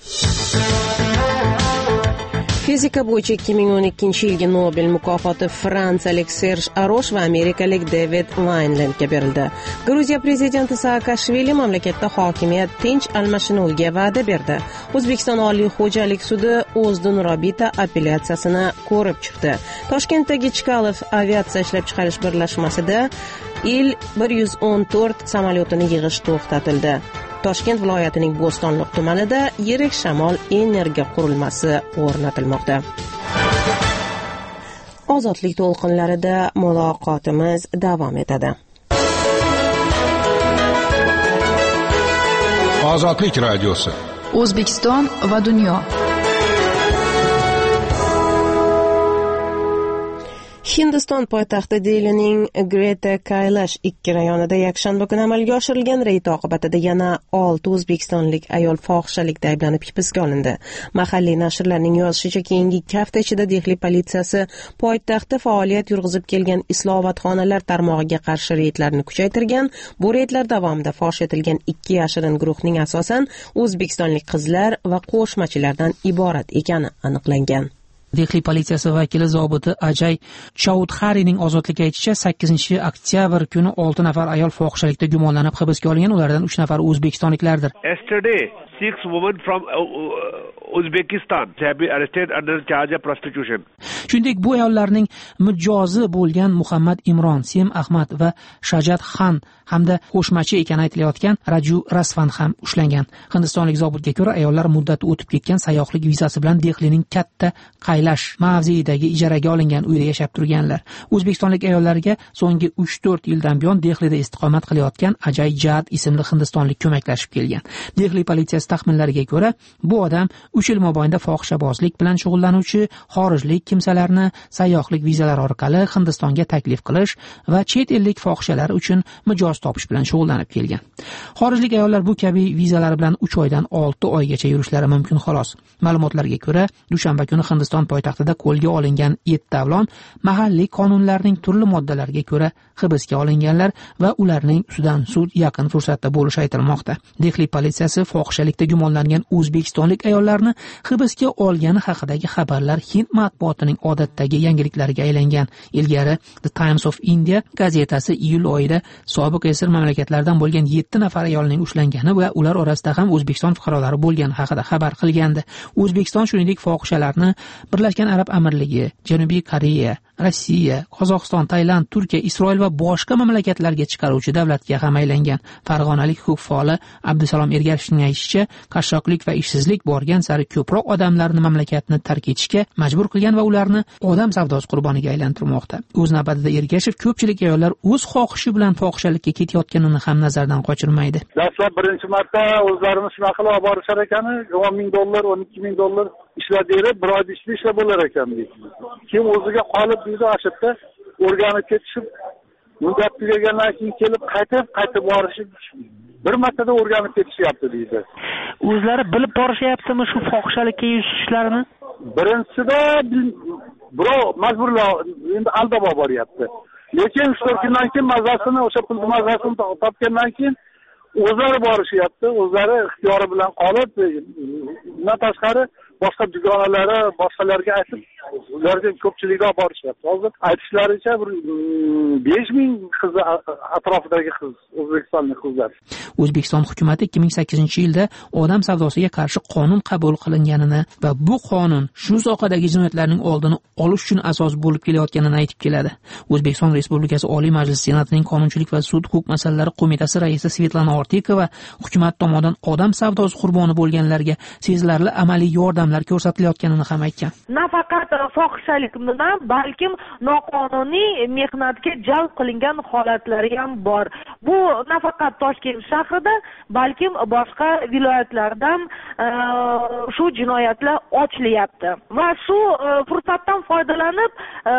Fizika bo'yicha ikki ming o'n ikkinchi yilgi Nobel mukofoti fransiyalik Serj Arosh va amerikalik David Weinlandga berildi. Gruziya prezidenti Saakashvili mamlakatda hokimiyat tinch almashinuviga va'da berdi. O'zbekiston Oliy xo'jalik sudi O'zdun Robita apellyatsiyasini ko'rib chiqdi. Toshkentdagi Chkalov aviatsiya ishlab chiqarish birlashmasida Il bir yuz o'n to'rt samolyotini yig'ish to'xtatildi. Toshkent viloyatining Bo'stonliq tumanida yirik shamol energiya qurilmasi o'rnatilmoqda. Ozodlik to'lqinlarida muloqotimiz davom etadi. Ozodlik radiosi. O'zbekiston va dunyo. Hindiston poytaxti Delhining Greta Kailash ikki rayonida yakshanba kuni amalga oshirilgan reyd oqibatida yana olti o'zbekistonlik ayol fohishalikda ayblanib hibsga olindi. Mahalliy nashrlarning yozishicha, keyingi ikki hafta ichida Dehli politsiyasi poytaxtda faoliyat yurg'izib kelgan islohotxonalar tarmog'iga qarshi reydlarni kuchaytirgan. Bu reydlar davomida fosh etilgan ikki yashirin guruhning asosan o'zbekistonlik qizlar va qo'shmachilardan iborat ekani aniqlangan. Dehli politsiyasi vakili zobiti Ajay Chaudharining ozodlikka aytishicha, sakkizinchi oktyabr kuni olti nafar ayol fohishalikda gumonlanib hibsga olingan, ulardan uch nafari o'zbekistonliklardir. Yesterday six women from Uzbekistan have been arrested under charge of prostitution. Shuningdek, bu ayollarning mijozi bo'lgan Muhammad Imron, Sem Ahmad va Shajat Xan hamda qo'shmachi ekani aytilayotgan Raju Rasvan ham ushlangan. Hindistonlik zobitga ko'ra, ayollar muddati o'tib ketgan sayyohlik vizasi bilan Dehlining katta Qaylash mavzeidagi ijaraga olingan uyda yashab turganlar. O'zbekistonlik ayollarga so'nggi uch to'rt yildan buyon Dehlida istiqomat qilayotgan Ajay Jad ismli hindistonlik ko'maklashib kelgan. Dehli politsiyasi taxminlariga ko'ra, bu odam uch yil mobaynida fohishabozlik bilan shug'ullanuvchi xorijlik kimsalarni sayyohlik vizalari orqali Hindistonga taklif qilish va chet ellik fohishalar uchun mijoz topish bilan shug'ullanib kelgan. Xorijlik ayollar bu kabi vizalar bilan uch oydan olti oygacha yurishlari mumkin xolos. Ma'lumotlarga ko'ra, dushanba kuni Hindiston poytaxtida qo'lga olingan yetti avlon mahalliy qonunlarning turli moddalariga ko'ra hibsga olinganlar va ularning ustidan sud yaqin fursatda bo'lishi aytilmoqda. Dehli politsiyasi fohishalikda gumonlangan o'zbekistonlik ayollarni hibsga olgani haqidagi xabarlar Hind matbuotining odatdagi yangiliklariga aylangan. Ilgari The Times of India gazetasi iyul oyida sobiq esir mamlakatlardan bo'lgan yetti nafar ayolning ushlangani va ular orasida ham O'zbekiston fuqarolari bo'lgani haqida xabar qilgandi. O'zbekiston shuningdek fohishalarni Birlashgan Arab Amirligi, Janubiy Koreya, Rossiya, Qozog'iston, Tailand, Turkiya, Isroil va boshqa mamlakatlarga chiqaruvchi davlatga ham aylangan. Farg'onalik huquq faoli Abdusalom Ergashevning aytishicha, qashshoqlik va ishsizlik borgan sari ko'proq odamlarni mamlakatni tark etishga majbur qilgan va ularni odam savdosi qurboniga aylantirmoqda. O'z navbatida Ergashev ko'pchilik ayollar o'z xohishi bilan fohishalikka ketayotganini ham nazardan qochirmaydi. Dastlab birinchi marta o'zlarini shunaqa qilib olib borishar ekan, o'n ming dollar, o'n ikki ming dollar ishlab berib, bir oyda ishli ishlab bo'lar ekan deydi. Kim o'ziga qolib deydi, ashibda o'rganib ketishib, muddat tugagandan keyin kelib qaytib qaytib borishib, bir martada o'rganib ketishyapti deydi. O'zlari bilib borishyaptimi shu fohishalikka yuzishlarini? Birinchisida birov majburlab endi aldab olib boryapti. Lekin uch to'rt kundan keyin mazasini, o'sha pul mazasini topgandan keyin o'zlari borishyapti, o'zlari ixtiyori bilan qolib, undan tashqari boshqa dugonalari, boshqalarga aytib, ularga ko'pchilikda borishyapti. Hozir aytishlaricha bir besh ming qiz atrofidagi qiz, o'zbekistonlik qizlar. O'zbekiston hukumatı ikki ming sakkizinchi yilda odam savdosiga qarshi qonun qabul qilinganini va bu qonun shu sohadagi jinoyatlarning oldini olish uchun asos bo'lib kelayotganini aytib keladi. O'zbekiston Respublikasi Oliy Majlisi Senatining Qonunchilik va sud huquq masalalari qo'mitasi raisi Svetlana Ortikova hukumat tomonidan odam savdosi qurboni bo'lganlarga sezilarli amaliy yordamlar ko'rsatilayotganini ham aytgan. Nafaqat fohishalik bilan, balkim noqonuniy mehnatga jalb qilingan holatlari ham bor. Bu nafaqat Toshkent shahrida, balkim boshqa viloyatlarda shu jinoyatlar ochilyapti. Va shu fursatdan foydalanib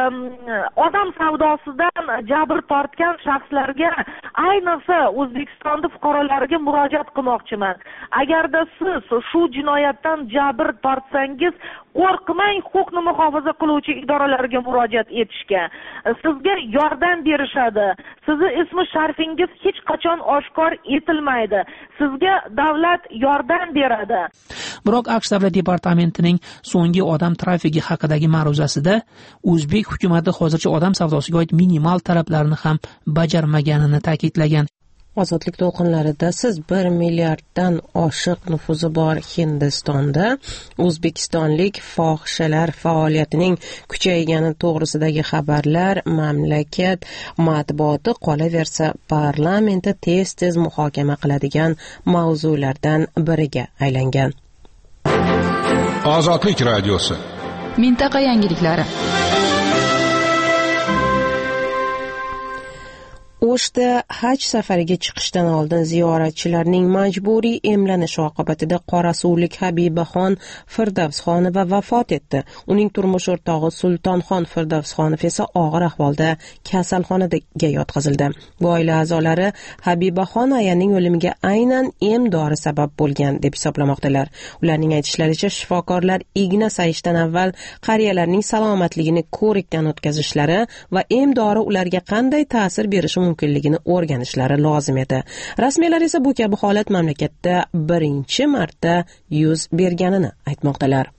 odam savdosidan jabr tortgan shaxslarga, ayniqsa O'zbekistonning fuqarolariga murojaat qilmoqchiman. Agarda siz shu jinoyatdan jabr tortsangiz, qo'rqmang huquqni muhofaza qiluvchi idoralarga murojaat etishga. Sizga yordam berishadi. Sizni ismi sharfingiz hech qachon oshkor etilmaydi. Sizga davlat yordam beradi. Biroq AQSh davlat departamentining so'nggi odam trafigi haqidagi ma'ruzasida o'zbek hukumati hozircha odam savdosiga oid minimal talablarni ham bajarmaganini ta'kidlagan. Ozodlik to'lqinlarida siz bir milliarddan oshiq nufuzi bor Hindistonda o'zbekistonlik fohishalar faoliyatining kuchaygani to'g'risidagi xabarlar mamlakat matbuoti, qolaversa parlamenti tez-tez muhokama qiladigan mavzulardan biriga aylangan. Ozodlik radiosi. Mintaqa yangiliklari. O'shda haj safariga chiqishdan oldin ziyoratchilarning majburiy emlanishi oqibatida qorasuvlik Habibaxon Firdavsxonova vafot etdi. Uning turmush o'rtog'i Sultonxon Firdavsxonov esa og'ir ahvolda kasalxonaga yotqizildi. Bu oila a'zolari Habibaxon ayaning o'limiga aynan em dori sabab bo'lgan deb hisoblamoqdalar. Ularning aytishlaricha, shifokorlar igna sayishdan avval qariyalarning salomatligini ko'rikdan o'tkazishlari va em dori ularga qanday ta'sir berishi mumkinligini o'rganishlari lozim edi. Rasmiylar esa bu kabi holat mamlakatda birinchi marta yuz berganini aytmoqdalar.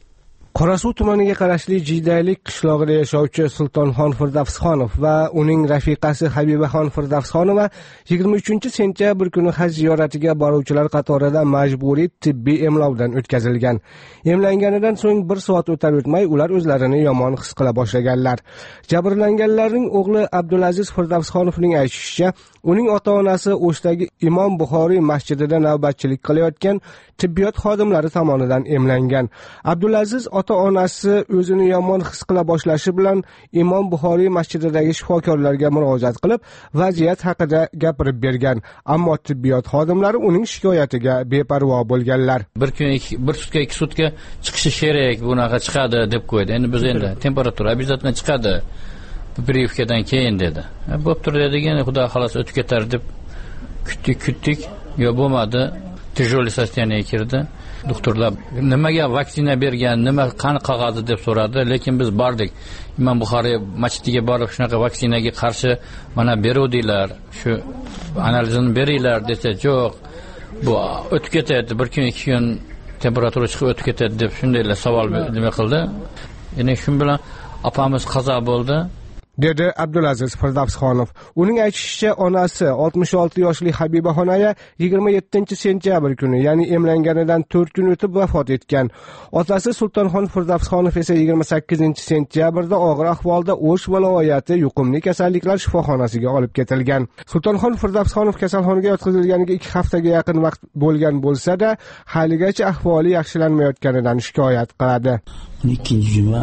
Qorasuv tumaniga qarashli Jiydaylik qishlog'ida yashovchi Sultonxon Firdavsxonov va uning rafiqasi Habibaxon Firdavsxonova yigirma uchinchi sentyabr kuni haj ziyoratiga boruvchilar qatorida majburiy tibbiy emlovdan o'tkazilgan. Emlanganidan so'ng bir soat o'tar o'tmay ular o'zlarini yomon his qila boshlaganlar. Jabrlanganlarning o'g'li Abdulaziz Firdavsxonovning aytishicha, uning ota-onasi O'shdagi Imom Buxoriy masjidida navbatchilik qilayotgan tibbiyot xodimlari tomonidan emlangan. Abdulaziz ota-onasi o'zini yomon his qila boshlashi bilan Imom Buxoriy masjididagi shifokorlarga murojaat qilib, vaziyat haqida gapirib bergan, ammo tibbiyot xodimlari uning shikoyatiga beparvo bo'lganlar. Bir kun bir sutka ikki sutka chiqishi kerak, bunaqa chiqadi deb qo'ydi. Endi biz endi temperatura обязательно chiqadi. Brifkadan keyin dedi. Bo'p tur dedik, xudo xolos o'tib ketar deb kutdik, kutdik. Yo bo'lmadi. Tijoliy sostoyaniyaga kirdi. Doktorlar nimaga vaksina bergan, nima qani qog'ozi deb so'radi, lekin biz bordik. Imom Buxoriy masjidiga borib shunaqa vaksinaga qarshi mana beruvdilar, shu analizini beringlar desa, yo'q. Bu o'tib ketadi, bir kun ikki kun temperatura chiqib o'tib ketadi deb shundaylar savol nima qildi. Ya'ni shu bilan opamiz qazo bo'ldi. dedi Abdulaziz Firdavsxonov. Uning aytishicha, onasi oltmish olti yoshli Habibaxon aya yigirma yettinchi sentyabr kuni, ya'ni emlanganidan to'rt kun o'tib vafot etgan. Otasi Sultonxon Firdavsxonov esa yigirma sakkizinchi sentyabrda og'ir ahvolda O'sh viloyati yuqumli kasalliklar shifoxonasiga olib ketilgan. Sultonxon Firdavsxonov kasalxonaga yotqizilganiga ikki haftaga yaqin vaqt bo'lgan bo'lsa-da, haligacha ahvoli yaxshilanmayotganidan shikoyat qiladi. ikkinchi juma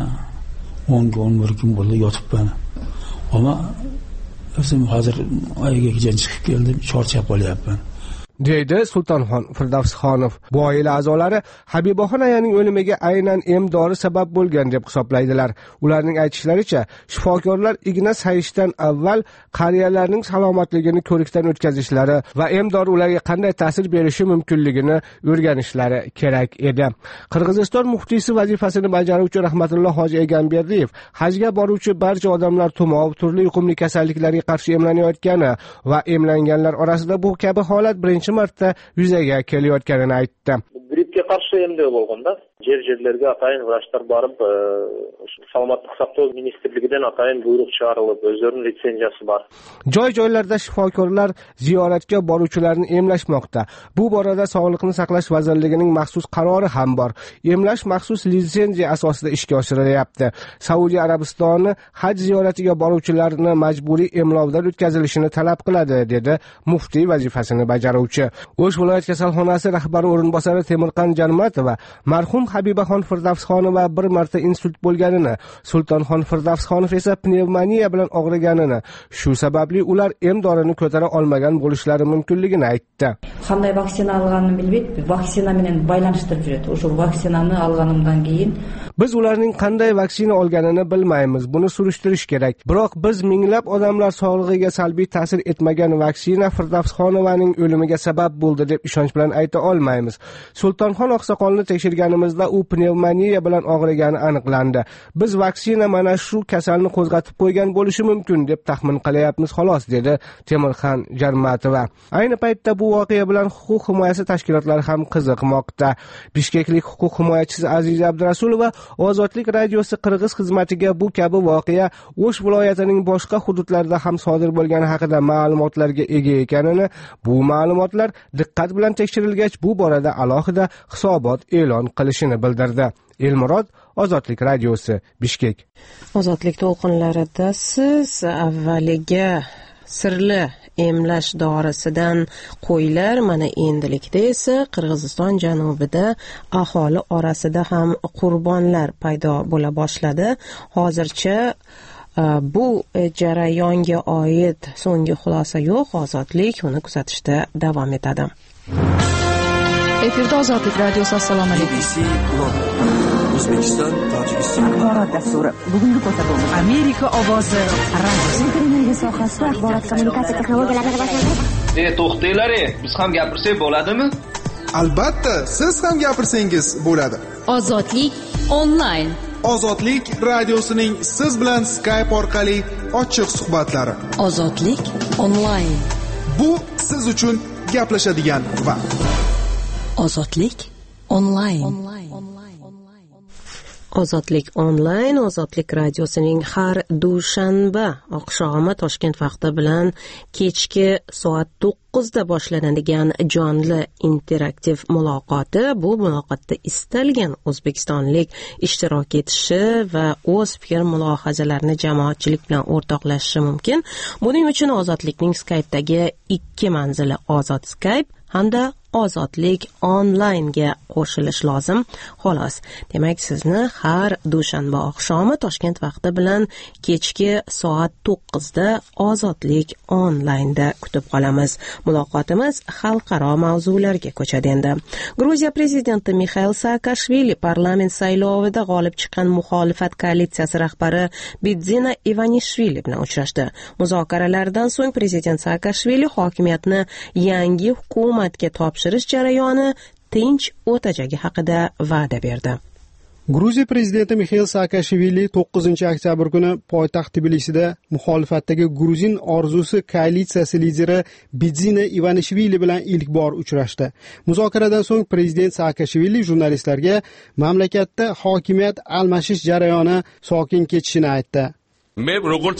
o'n kun o'n bir kun bo'ldi yotibman. Ama o'zim hozir oyiga kecha chiqib keldim, charchab qolyapman. deydi Sultonxon Firdavsxonov. Bu oila a'zolari Habibaxon ayaning o'limiga aynan em dori sabab bo'lgan deb hisoblaydilar. Ularning aytishlaricha, shifokorlar igna sayishdan avval qariyalarning salomatligini ko'rikdan o'tkazishlari va em dori ularga qanday ta'sir berishi mumkinligini o'rganishlari kerak edi. Qirg'iziston muftiysi vazifasini bajaruvchi Rahmatulloh hoji Egamberdiyev hajga boruvchi barcha odamlar tumov, turli yuqumli kasalliklarga qarshi emlanayotgani va emlanganlar orasida bu kabi holat birinchi marta yuzaga kelayotganini aytdi. Gripga qarshi emlov bo'lganda yer-yerlarga atayin vrachlar borib, salomatlik saqlash ministrligidan atayin buyruq chiqarilib, o'zlarining litsenziyasi bor. Joy-joylarda shifokorlar ziyoratga boruvchilarni emlashmoqda. Bu borada Sog'liqni saqlash vazirligining maxsus qarori ham bor. Emlash maxsus litsenziya asosida ishga oshirilyapti. Saudiya Arabistoni haj ziyoratiga boruvchilarni majburiy emlovdan o'tkazilishini talab qiladi, dedi muftiy vazifasini bajaruvchi. O'sh viloyat kasalxonasi rahbari o'rinbosari Temirqan Janmatova marhum Habibaxon Firdavsxonova bir marta insult bo'lganini, Sultonxon Firdavsxonov esa pnevmoniya bilan og'riganini, shu sababli ular em dorini ko'tara olmagan bo'lishlari mumkinligini aytdi. Qanday vaksina olganini bilmaydi, vaksina bilan baylanishtirib yuradi. O'sha vaksinani olganimdan keyin biz ularning qanday vaksina olganini bilmaymiz. Buni surishtirish kerak. Biroq biz minglab odamlar sog'lig'iga salbiy ta'sir etmagan vaksina Firdavsxonovaning o'limiga sabab bo'ldi deb ishonch bilan ayta olmaymiz. Sultonxon oqsoqolni tekshirganimizda u pnevmoniya bilan og'rigani aniqlandi. Biz vaksina mana shu kasalni qo'zg'atib qo'ygan bo'lishi mumkin deb taxmin qilyapmiz xolos, dedi Temirxon Jarmatova. Ayni paytda bu voqea bilan huquq himoyasi tashkilotlari ham qiziqmoqda. Bishkeklik huquq himoyachisi Aziz Abdurasulova Ozodlik radiosi Qirg'iz xizmatiga bu kabi voqea O'sh viloyatining boshqa hududlarida ham sodir bo'lgani haqida ma'lumotlarga ega ekanini, bu ma'lumotlar diqqat bilan tekshirilgach bu borada alohida hisobot e'lon qilishini bildirdi. Elmurod, Ozodlik radiosi, Bishkek. Ozodlik to'lqinlarida siz avvaliga sirli emlash dorisidan qo'ylar, mana endilikda esa Qirg'iziston janubida aholi orasida ham qurbonlar paydo bo'la boshladi. Hozircha bu jarayonga oid so'nggi xulosa yo'q. Ozodlik uni kuzatishda davom etadi. Efirda Ozodlik radiosi. Assalomu alaykum. O'zbekiston, Tojikiston axborot dasturi. Bugungi ko'rsatuvimiz Amerika ovozi radiosi. Internet sohasida axborot kommunikatsiya texnologiyalarini rivojlantirish. E, to'xtanglar, biz ham gapirsak bo'ladimi? Albatta, siz ham gapirsangiz bo'ladi. Ozodlik onlayn. Ozodlik radiosining siz bilan Skype orqali ochiq suhbatlari. Ozodlik onlayn. Bu siz uchun gaplashadigan vaqt. Ozodlik onlayn. Ozodlik onlayn, Ozodlik radiosining har dushanba oqshomi Toshkent vaqti bilan kechki soat to'qqizda boshlanadigan jonli interaktiv muloqoti. Bu muloqotda istalgan o'zbekistonlik ishtirok etishi va o'z fikr mulohazalarini jamoatchilik bilan o'rtoqlashishi mumkin. Buning uchun Ozodlikning Skype'dagi ikki manzili Ozod Skype hamda Ozodlik onlaynga qo'shilish lozim. Xolos, demak sizni har dushanba oqshomi Toshkent vaqti bilan kechki soat to'qqizda Ozodlik onlaynda kutib qolamiz. Muloqotimiz xalqaro mavzularga ko'chadi endi. Gruziya prezidenti Mixail Saakashvili parlament saylovida g'olib chiqqan muxolifat koalitsiyasi rahbari Bidzina Ivanishvili bilan uchrashdi. Muzokaralardan so'ng prezident Saakashvili hokimiyatni yangi hukumatga topshirish jarayoni tinch o'tajagi haqida va'da berdi. Gruziya prezidenti Mixail Saakashvili to'qqizinchi oktyabr kuni poytaxt Tbilisida muxolifatdagi Gruzin orzusi koalitsiyasi lideri Bidzina Ivanishvili bilan ilk bor uchrashdi. Muzokaradan so'ng prezident Saakashvili jurnalistlarga mamlakatda hokimiyat almashish jarayoni sokin kechishini aytdi. Men როგორც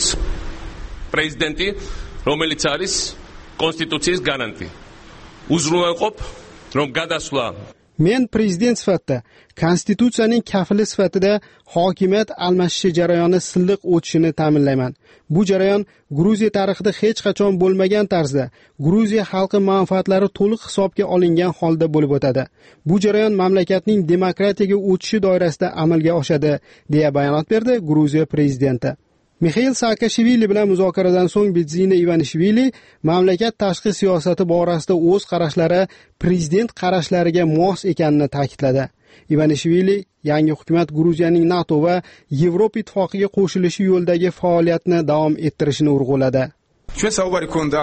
პრეზიდენტი, რომელიც არის კონსტიტუციის გარანტი. Uzrunayqop, rom gadasla. Men prezident sifatida konstitutsiyaning kafili sifatida hokimiyat almashishi jarayoni silliq o'tishini ta'minlayman. Bu jarayon Gruziya tarixida hech qachon bo'lmagan tarzda Gruziya xalqi manfaatlari to'liq hisobga olingan holda bo'lib o'tadi. Bu jarayon mamlakatning demokratiyaga o'tishi doirasida amalga oshadi, deya bayonot berdi Gruziya prezidenti. Mixail Saakashvili bilan muzokaradan so'ng Bidzina Ivanishvili mamlakat tashqi siyosati borasida o'z qarashlari prezident qarashlariga mos ekanini ta'kidladi. Ivanishvili yangi hukumat Gruziyaning NATO va Yevropa ittifoqiga qo'shilishi yo'lidagi faoliyatni davom ettirishini urg'uladi. ჩვენ საუბარი ქონდა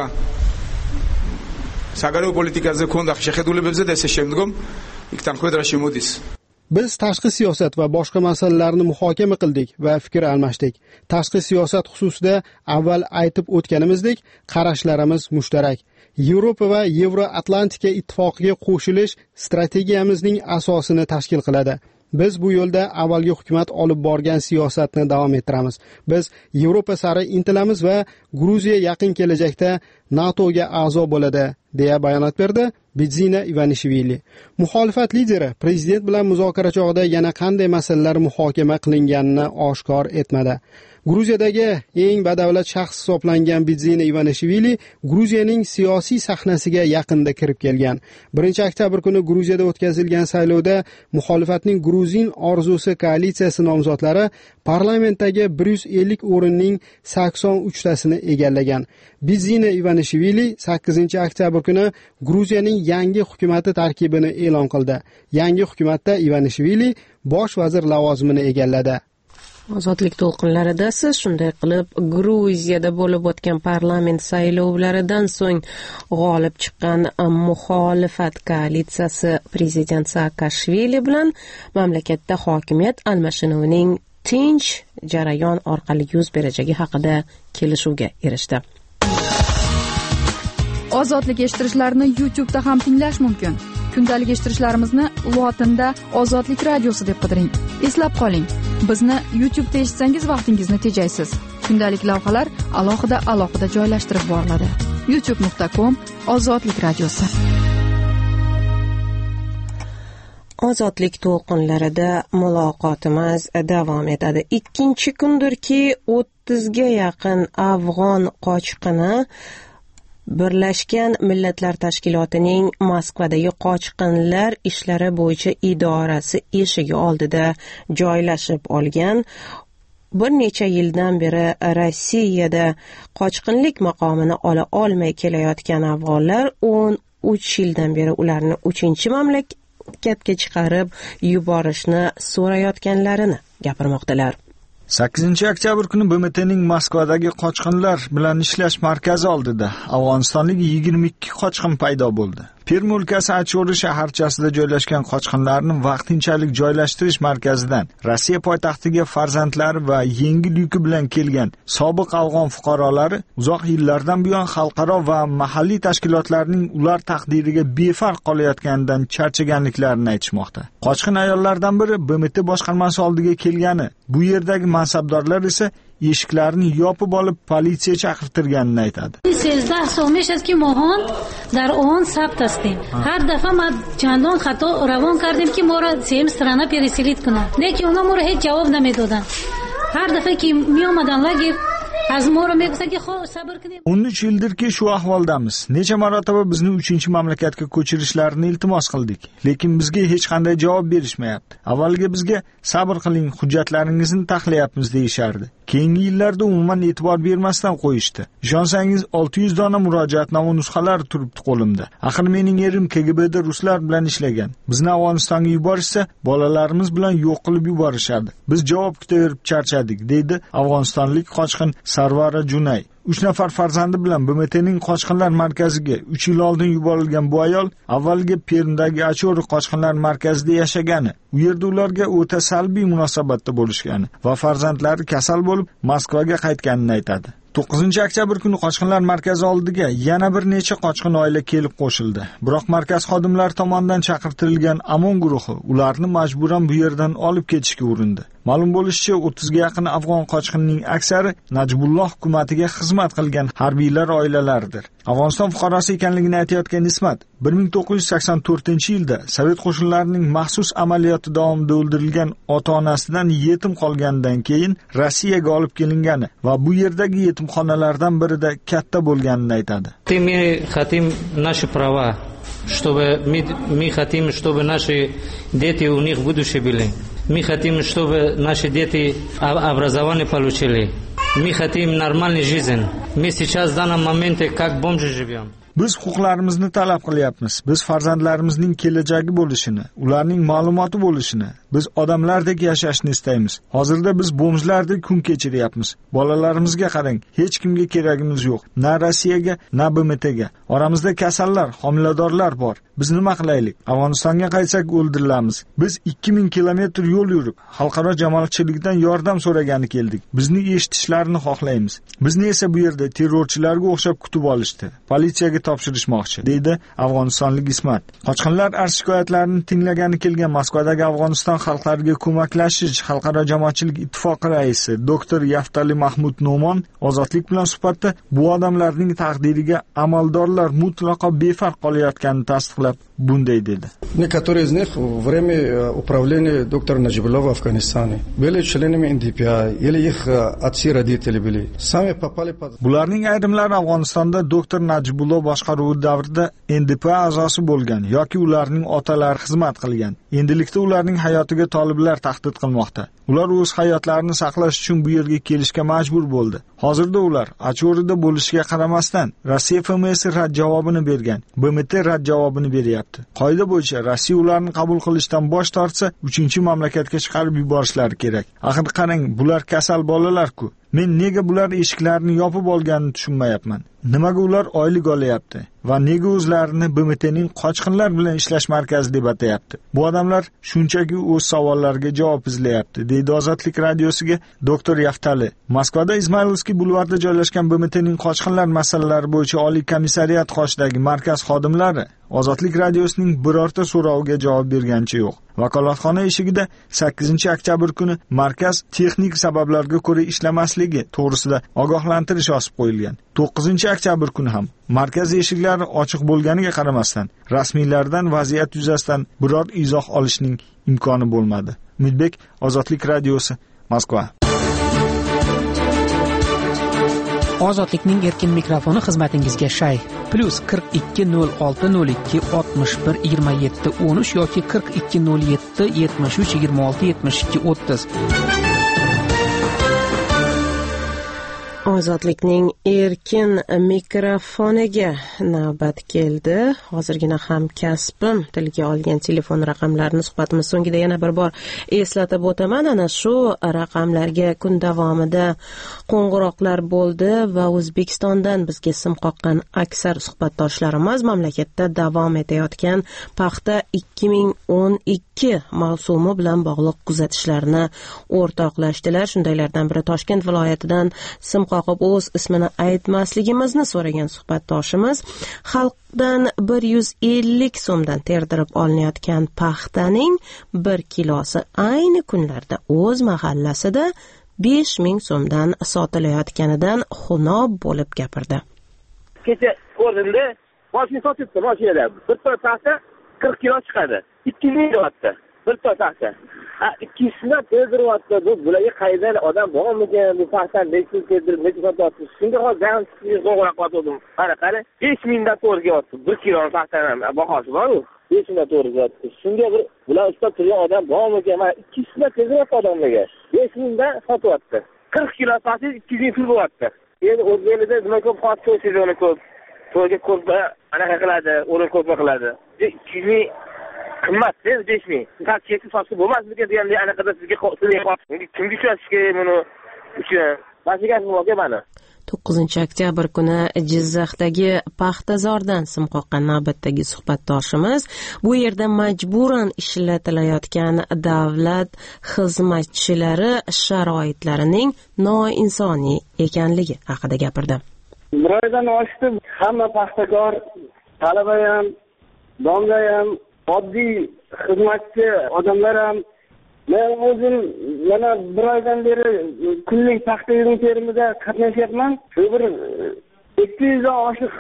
საგარეო პოლიტიკაზე ქონდა შეხედულებებზე და ესე შემდგომ იქ თანხმედრაში მოდის. Biz tashqi siyosat va boshqa masalalarni muhokama qildik va fikr almashdik. Tashqi siyosat xususida avval aytib o'tganimizdek, qarashlarimiz mushtarak. Yevropa va Yevroatlantika ittifoqiga qo'shilish strategiyamizning asosini tashkil qiladi. Biz bu yo'lda avvalgi hukumat olib borgan siyosatni davom ettiramiz. Biz Yevropa sari intilamiz va Gruziya yaqin kelajakda NATOga a'zo bo'ladi, deya bayonot berdi Bidzina Ivanishvili. Muxolifat lideri prezident bilan muzokara chog'ida yana qanday masalalar muhokama qilinganini oshkor etmadi. Gruziyadagi eng badavlat shaxs hisoblangan Bidzina Ivanishvili Gruziyaning siyosiy sahnasiga yaqinda kirib kelgan. birinchi oktyabr kuni Gruziyada o'tkazilgan saylovda muxolifatning Gruzin orzusi koalitsiyasi nomzodlari parlamentdagi bir yuz ellik o'rinning sakson uch tasini egallagan. Bidzina Ivanishvili sakkizinchi oktyabr kuni Gruziyaning yangi hukumati tarkibini e'lon qildi. Yangi hukumatda Ivanishvili bosh vazir lavozimini egalladi. Ozodlik to'lqinlarida siz shunday qilib Gruziyada bo'lib o'tgan parlament saylovlaridan so'ng g'olib chiqqan muxolifat koalitsiyasi prezident Saakashvili bilan mamlakatda hokimiyat almashinuvining tinch jarayon orqali yuz berajagi haqida kelishuvga erishdi. Ozodlik eshittirishlarini YouTube'da ham tinglash mumkin. Kundalik eshittirishlarimizni lotinda Ozodlik radiosi deb qidiring. Eslab qoling, bizni YouTube'da eshitsangiz vaqtingizni tejaysiz. Kundalik lavhalar alohida alohida joylashtirib boriladi. youtube nuqta com Ozodlik radiosi. Ozodlik to'lqinlarida muloqotimiz davom etadi. Ikkinchi kundirki o'ttizga yaqin afg'on qochqini Birlashgan Millatlar Tashkilotining Moskvadagi qochqinlar ishlari bo'yicha idorasi eshigi oldida joylashib olgan. Bir necha yildan beri Rossiyada qochqinlik maqomini ola olmay kelayotgan afg'onlar o'n uch yildan beri ularni uchinchi mamlakatga chiqarib yuborishni so'rayotganlarini gapirmoqdalar. sakkizinchi oktyabr kuni B M T'ning Moskvadagi qochqinlar bilan ishlash markazi oldida afg'onistonlik yigirma ikki qochqin paydo bo'ldi. Perm o'lkasi Achori shaharchasida joylashgan qochqinlarni vaqtinchalik joylashtirish markazidan Rossiya poytaxtiga farzandlari va yengil yuki bilan kelgan sobiq afg'on fuqarolari uzoq yillardan buyon xalqaro va mahalliy tashkilotlarning ular taqdiriga befarq qolayotganidan charchaganliklarini aytishmoqda. Qochqin ayollardan biri B M T boshqarmasi oldiga kelgani, bu yerdagi mansabdorlar esa eshiklarni yopib olib politsiya chaqirtirganini aytadi. سیزده سومش است که ماهان در آن ثبت هستیم. هر دفعه ما چندان خطا روان کردیم که ما را سیم استرانه پرسیلیت کنن. لیکن اونا ما را هیچ جواب نمیدادن. هر دفعه که می آمدن لگی از ما را میگفتن که خب صبر کنیم. o'n uch yildirki shu ahvoldamiz. Necha marotaba bizni uchinchi mamlakatga ko'chirishlarini iltimos qildik, lekin bizga hech qanday javob berishmayapti. Avvaliga bizga sabr qiling, hujjatlaringizni taxlayapmiz deyishardi. Keyingi yillarda umuman e'tibor bermasdan qo'yishdi. Ishonsangiz olti yuz dona murojaatnoma nusxalari turibdi qo'limda. Axir mening erim K G B da ruslar bilan ishlagan. Bizni Afg'onistonga yuborishsa, bolalarimiz bilan yo'q qilib yuborishadi. Biz javob kutaverib charchadik, deydi afg'onistonlik qochqin Sarvara Junay. uch nafar farzandi bilan B M T'ning qochqinlar markaziga uch yil oldin yuborilgan bu ayol avvalgi Permdagi Achori qochqinlar markazida yashagani, u yerda ularga o'ta salbiy munosabatda bo'lishgani va farzandlari kasal bo'lib Moskvaga qaytganini aytadi. to'qqizinchi oktyabr kuni qochqinlar markazi oldiga yana bir necha qochqin oila kelib qo'shildi. Biroq markaz xodimlari tomonidan chaqirtirilgan Amon guruhi ularni majburan bu yerdan olib ketishga urindi. Ma'lum bo'lishicha, o'ttizga yaqin afg'on qochqinining aksari Najbulloh hukumatiga xizmat qilgan harbiylar oilalaridir. Afg'oniston fuqarosi ekanligini aytayotgan Ismat bir ming to'qqiz yuz sakson to'rtinchi yilda Sovet qo'shinlarining maxsus amaliyoti davomida o'ldirilgan ota-onasidan yetim qolgandan keyin Rossiyaga olib kelingani va bu yerdagi yetimxonalardan birida katta bo'lganini aytadi. Мы хотим наши права, чтобы мы мы хотим, чтобы наши дети у них будущее были. Мы хотим, чтобы наши дети образование получили. Мы хотим нормальной жизни. Мы сейчас в данном моменте как бомжи живем. Biz huquqlarimizni talab qilyapmiz. Biz farzandlarimizning kelajagi bo'lishini, ularning ma'lumoti bo'lishini, biz odamlardek yashashni istaymiz. Hozirda biz bomjlardek kun kechiryapmiz. Bolalarimizga qarang, hech kimga keragimiz yo'q. Na Rossiyaga, na B M T'ga. Oramizda kasallar, homiladorlar bor. Biz nima qilaylik? Afg'onistonga qaytsak o'ldirilamiz. Biz ikki ming kilometr yo'l yurib, xalqaro jamoatchilikdan yordam so'ragani keldik. Bizni eshitishlarini xohlaymiz. Bizni esa bu yerda terrorchilarga o'xshab kutib olishdi. Politsiyaga topshirishmoqchi, deydi afg'onistonlik Ismat. Qochqinlar arz shikoyatlarini tinglagani kelgan Moskvadagi Afg'oniston xalqlariga ko'maklashish xalqaro jamoatchilik ittifoqi raisi doktor Yaftali Mahmud Nomon ozodlik bilan suhbatda bu odamlarning taqdiriga amaldorlar mutlaqo befarq qolayotganini tasdiqlab bunday dedi. Некоторые из них во время управления доктора Наджибуллова в Афганистане были членами N D P I или их отцы родители были. Сами попали под... Bularning ayrimlari Afg'onistonda doktor Najibulloh boshqaruvi davrida N D P I a'zosi bo'lgan yoki ularning otalari xizmat qilgan. Endilikda ularning hayotiga toliblar tahdid qilmoqda. Ular o'z hayotlarini saqlash uchun bu yerga kelishga majbur bo'ldi. Hozirda ular Achorida bo'lishiga qaramasdan Rossiya F M S rad javobini bergan. B M T rad javobini beryapti. Qoida bo'yicha Rossiya ularni qabul qilishdan bosh tortsa, uchinchi mamlakatga chiqarib yuborishlari kerak. Axir qarang, bular kasal bolalar-ku. Men nega bular eshiklarini yopib olganini tushunmayapman. Nimaga ular oylik olyapti va nega o'zlarini B M T'ning qochqinlar bilan ishlash markazi deb atayapti? Bu odamlar shunchaki o'z savollariga javob izlayapti, deydi Ozodlik radiosiga doktor Yaftali. Moskvada Izmaylovskiy bulvarida joylashgan B M T'ning qochqinlar masalalari bo'yicha Oliy komissariyat qoshidagi markaz xodimlari Ozodlik radiosining birorta so'roviga javob berganicha yo'q. Vakolatxona eshigida sakkizinchi oktyabr kuni markaz texnik sabablarga ko'ra ishlamasligi to'g'risida ogohlantirish osib qo'yilgan. to'qqizinchi oktyabr kuni ham markaz eshiklari ochiq bo'lganiga qaramasdan rasmiylardan vaziyat yuzasidan biror izoh olishning imkoni bo'lmadi. Umidbek, Ozodlik radiosi, Moskva. Ozodlikning erkin mikrofoni xizmatingizga shay. Plus qirq ikki nol olti nol ikki oltmish bir yigirma yetti o'n uch yoki qirq ikki nol yetti yetmish uch yigirma olti yetmish ikki o'ttiz. Ozodlikning erkin mikrofoniga navbat keldi. Hozirgina ham kasbim tilga olgan telefon raqamlarini suhbatimiz so'ngida yana bir bor eslatib o'taman. Ana shu raqamlarga kun davomida qo'ng'iroqlar bo'ldi va O'zbekistondan bizga sim qoqqan aksar suhbatdoshlarimiz mamlakatda davom etayotgan paxta ikki ming o'n ikki mavsumi bilan bog'liq kuzatishlarni o'rtoqlashdilar. Shundaylardan biri Toshkent viloyatidan sim qoqib o'z ismini aytmasligimizni so'ragan suhbatdoshimiz xalqdan bir yuz ellik so'mdan terdirib olinayotgan paxtaning bir kilosi ayni kunlarda o'z mahallasida besh ming so'mdan sotilayotganidan xunob bo'lib gapirdi. Kecha ko'rdimda, mashina sotibdi, mashinada bir ton paxta qirq kilo chiqadi. ikki ming deyapti. Bir ton paxta. Ha, ikkisini terdiryapti. Bu bularga qaydan odam bormikan? Bu paxtani nechta terdirib, nechta sotyapti? Shunga hozir jamsiz qo'ng'iroq qildim. Qara, qara, besh mingdan to'g'riga bir kilo paxtaning bahosi bor-ku. besh mingdan to'g'riga. Shunga bir bular ustab turgan odam bormikan? Mana ikkisini terdiryapti odamlarga. besh mingdan sotyapti. qirq kilo paxta ikki ming pul bo'lyapti. Endi o'zbeklarda nima ko'p xot ko'rsatadi, ko'p. To'yga ko'p anaqa qiladi, o'rin ko'p qiladi. ikki ming qimmat, besh ming. Faqat chekib sotsa bo'lmasmikan deganda anaqada sizga qo'yib, kimga tushasiz kerak buni uchun? Mashinasi bo'lgan mana. to'qqizinchi oktyabr kuni Jizzaxdagi Paxtazordan sim qoqqan navbatdagi suhbatdoshimiz bu yerda majburan ishlatilayotgan davlat xizmatchilari sharoitlarining noinsoniy ekanligi haqida gapirdi. Bir oydan oshdi, hamma paxtakor, talaba ham, domla ham, oddiy xizmatchi odamlar ham, men o'zim mana bir oydan beri kunlik paxta yig'im terimida qatnashyapman. Shu bir ikki yuzdan oshiq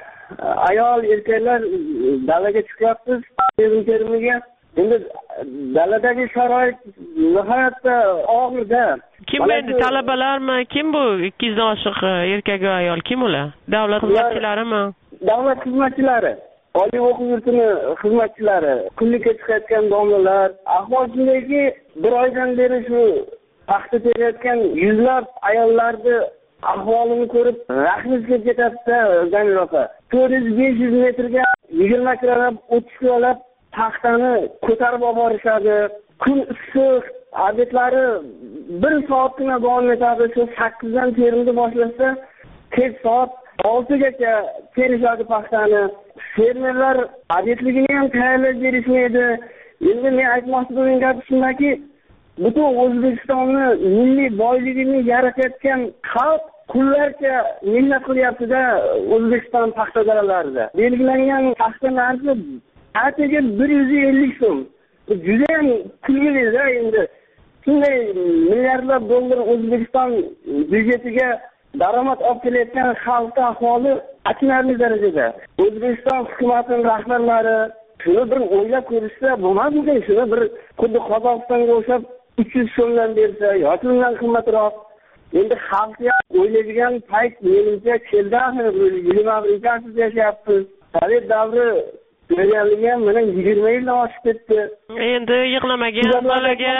ayol, erkaklar dalaga chiqyapmiz yig'im terimiga. Endi daladagi sharoit nihoyatda og'ir-da. Kim endi talabalarmi? Kim bu ikki yuzdan oshiq erkak va ayol? Kim ular? Davlat xizmatchilarimi? Davlat xizmatchilari. Oliy o'quv yurtini xizmatchilari, kunlikka chiqayotgan domlalar. Ahvol shundayki, bir oydan beri shu paxta terayotgan yuzlab ayollarni ahvolini ko'rib, rahmingiz kelib ketadi-da, Jamil opa. to'rt yuz besh yuz metrga yigirma kilolab, o'ttiz kilolab paxtani ko'tarib olib borishadi. Kun issiq, obetlari bir soatgina davom etadi. Shu sakkizdan terimni boshlasa, kech soat oltigacha terishadi paxtani. Fermerlar obetligini ham tayyorlab berishmaydi. Endi men aytmoqchi bo'lgan gap shundaki, butun O'zbekistonni milliy boyligini yaratayotgan xalq kunlarcha mehnat qilyapti-da O'zbekiston paxta dalalarida. Belgilangan paxta narxi atigi bir yuz ellik so'm. Juda ham kulgili-da endi. Shunday milliardlab dollar O'zbekiston byudjetiga daromad olib kelayotgan xalqning ahvoli achinarli darajada. O'zbekiston hukumatining rahbarlari shuni bir o'ylab ko'rishsa bo'lmasmikan? Shuni bir xuddi Qozog'istonga o'xshab uch yuz so'mdan bersa yoki undan qimmatroq. Endi xalqni o'ylaydigan payt menimcha keldi. yigirma birinchi asrda yashayapmiz. Sovet davri Tugaganligi ham mana yigirma yildan oshib ketdi. Endi yig'lamagan bolaga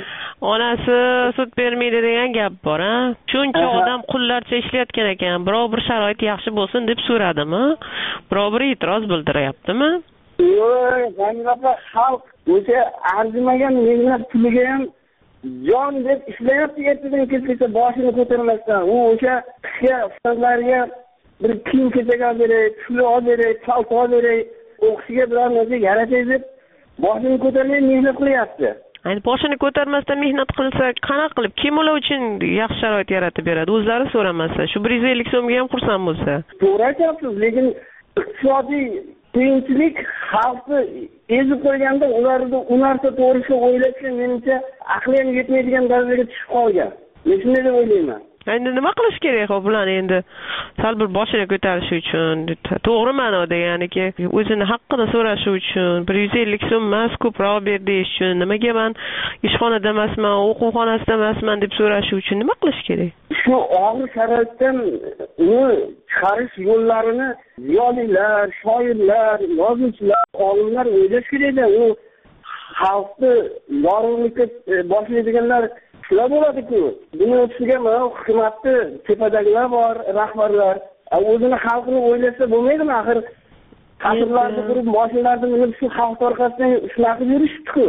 onasi sut bermaydi degan gap bor, ha? Shuncha odam qullarcha ishlayotgan ekan. Birov bir sharoit yaxshi bo'lsin deb so'radimi? Birov bir e'tiroz bildiryaptimi? Yo'q, jamiyatda xalq o'sha arzimagan mehnat puliga ham jon deb ishlayapti, ertadan kechgacha boshini ko'tarmasdan. U o'sha qishga ustozlarga bir kiyim kechak olib beray, pul olib beray, palto olib beray, o'qishiga bilan narsa yaratay deb boshini ko'tarmay mehnat qilyapti. Endi boshini ko'tarmasdan mehnat qilsa, qanaqa qilib kim ular uchun yaxshi sharoit yaratib beradi? O'zlari so'ramasa, shu bir yuz ellik so'mga ham xursand bo'lsa. To'g'ri aytyapsiz, lekin iqtisodiy qiyinchilik xalqni ezib qo'yganda ularni u narsa to'g'risida o'ylashga menimcha aqli ham yetmaydigan darajaga tushib qolgan. Men shunday deb o'ylayman. Endi nima qilish kerak hop bularni endi sal bir boshini ko'tarish uchun, to'g'ri ma'noda ya'niki o'zini haqqini so'rashi uchun bir yuz ellik so'm emas, ko'proq ber deyish uchun, nimaga men ishxonada emasman, o'quv-xonasida emasman deb so'rashi uchun nima qilish kerak? Shu og'ir sharoitdan uni chiqarish yo'llarini ziyolilar, shoirlar, yozuvchilar, olimlar o'ylash kerak-da. U xalqni yorug'likka boshlaydiganlar shular bo'ladi-ku. Buni ustiga mana hukumatni tepadagilar bor, rahbarlar. O'zini xalqini o'ylasa bo'lmaydimi? Axir qasrlarni qurib, mashinalarni minib shu xalq orqasidan shunaqa yurishdi-ku.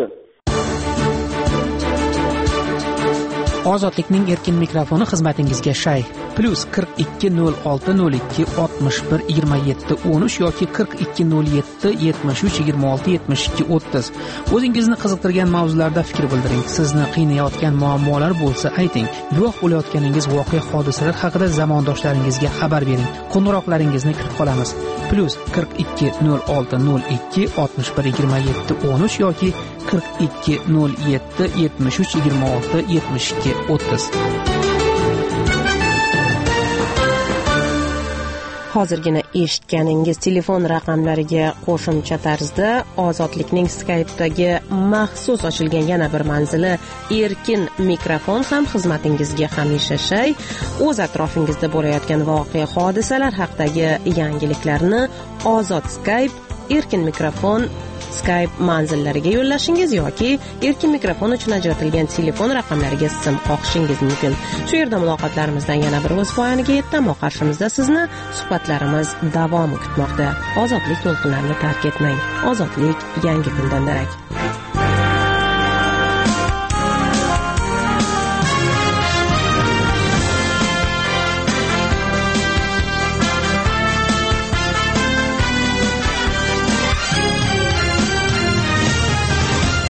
Ozodlikning erkin mikrofoni xizmatingizga shay. Plus qirq ikki nol olti nol ikki oltmish bir yigirma yetti o'n uch yoki qirq ikki nol yetti yetmish uch yigirma olti yetmish ikki o'ttiz. O'zingizni qiziqtirgan mavzularda fikr bildiring. Sizni qiynayotgan muammolar bo'lsa ayting. Guvoh bo'layotganingiz voqea hodisalar haqida zamondoshlaringizga xabar bering. Qo'ng'iroqlaringizni kutib qolamiz. Plus qirq ikki nol olti nol ikki oltmish bir yigirma yetti o'n uch yoki qirq ikki nol yetti yetmish uch yigirma olti yetmish ikki o'ttiz. Hozirgina eshitganingiz telefon raqamlariga qo'shimcha tarzda Ozodlikning Skype'dagi maxsus ochilgan yana bir manzili erkin mikrofon ham xizmatingizga hamisha shay. O'z atrofingizda bo'layotgan voqea hodisalar haqidagi yangiliklarni Ozod Skype erkin mikrofon Skype manzillariga yo'llashingiz yoki erkin mikrofon uchun ajratilgan telefon raqamlariga sim qoqishingiz mumkin. Shu yerda muloqotlarimizdan yana bir o'z poyaniga yetdi, ammo qarshimizda sizni suhbatlarimiz davomi kutmoqda. Ozodlik to'lqinlarini tark etmang. Ozodlik yangi kundan darak.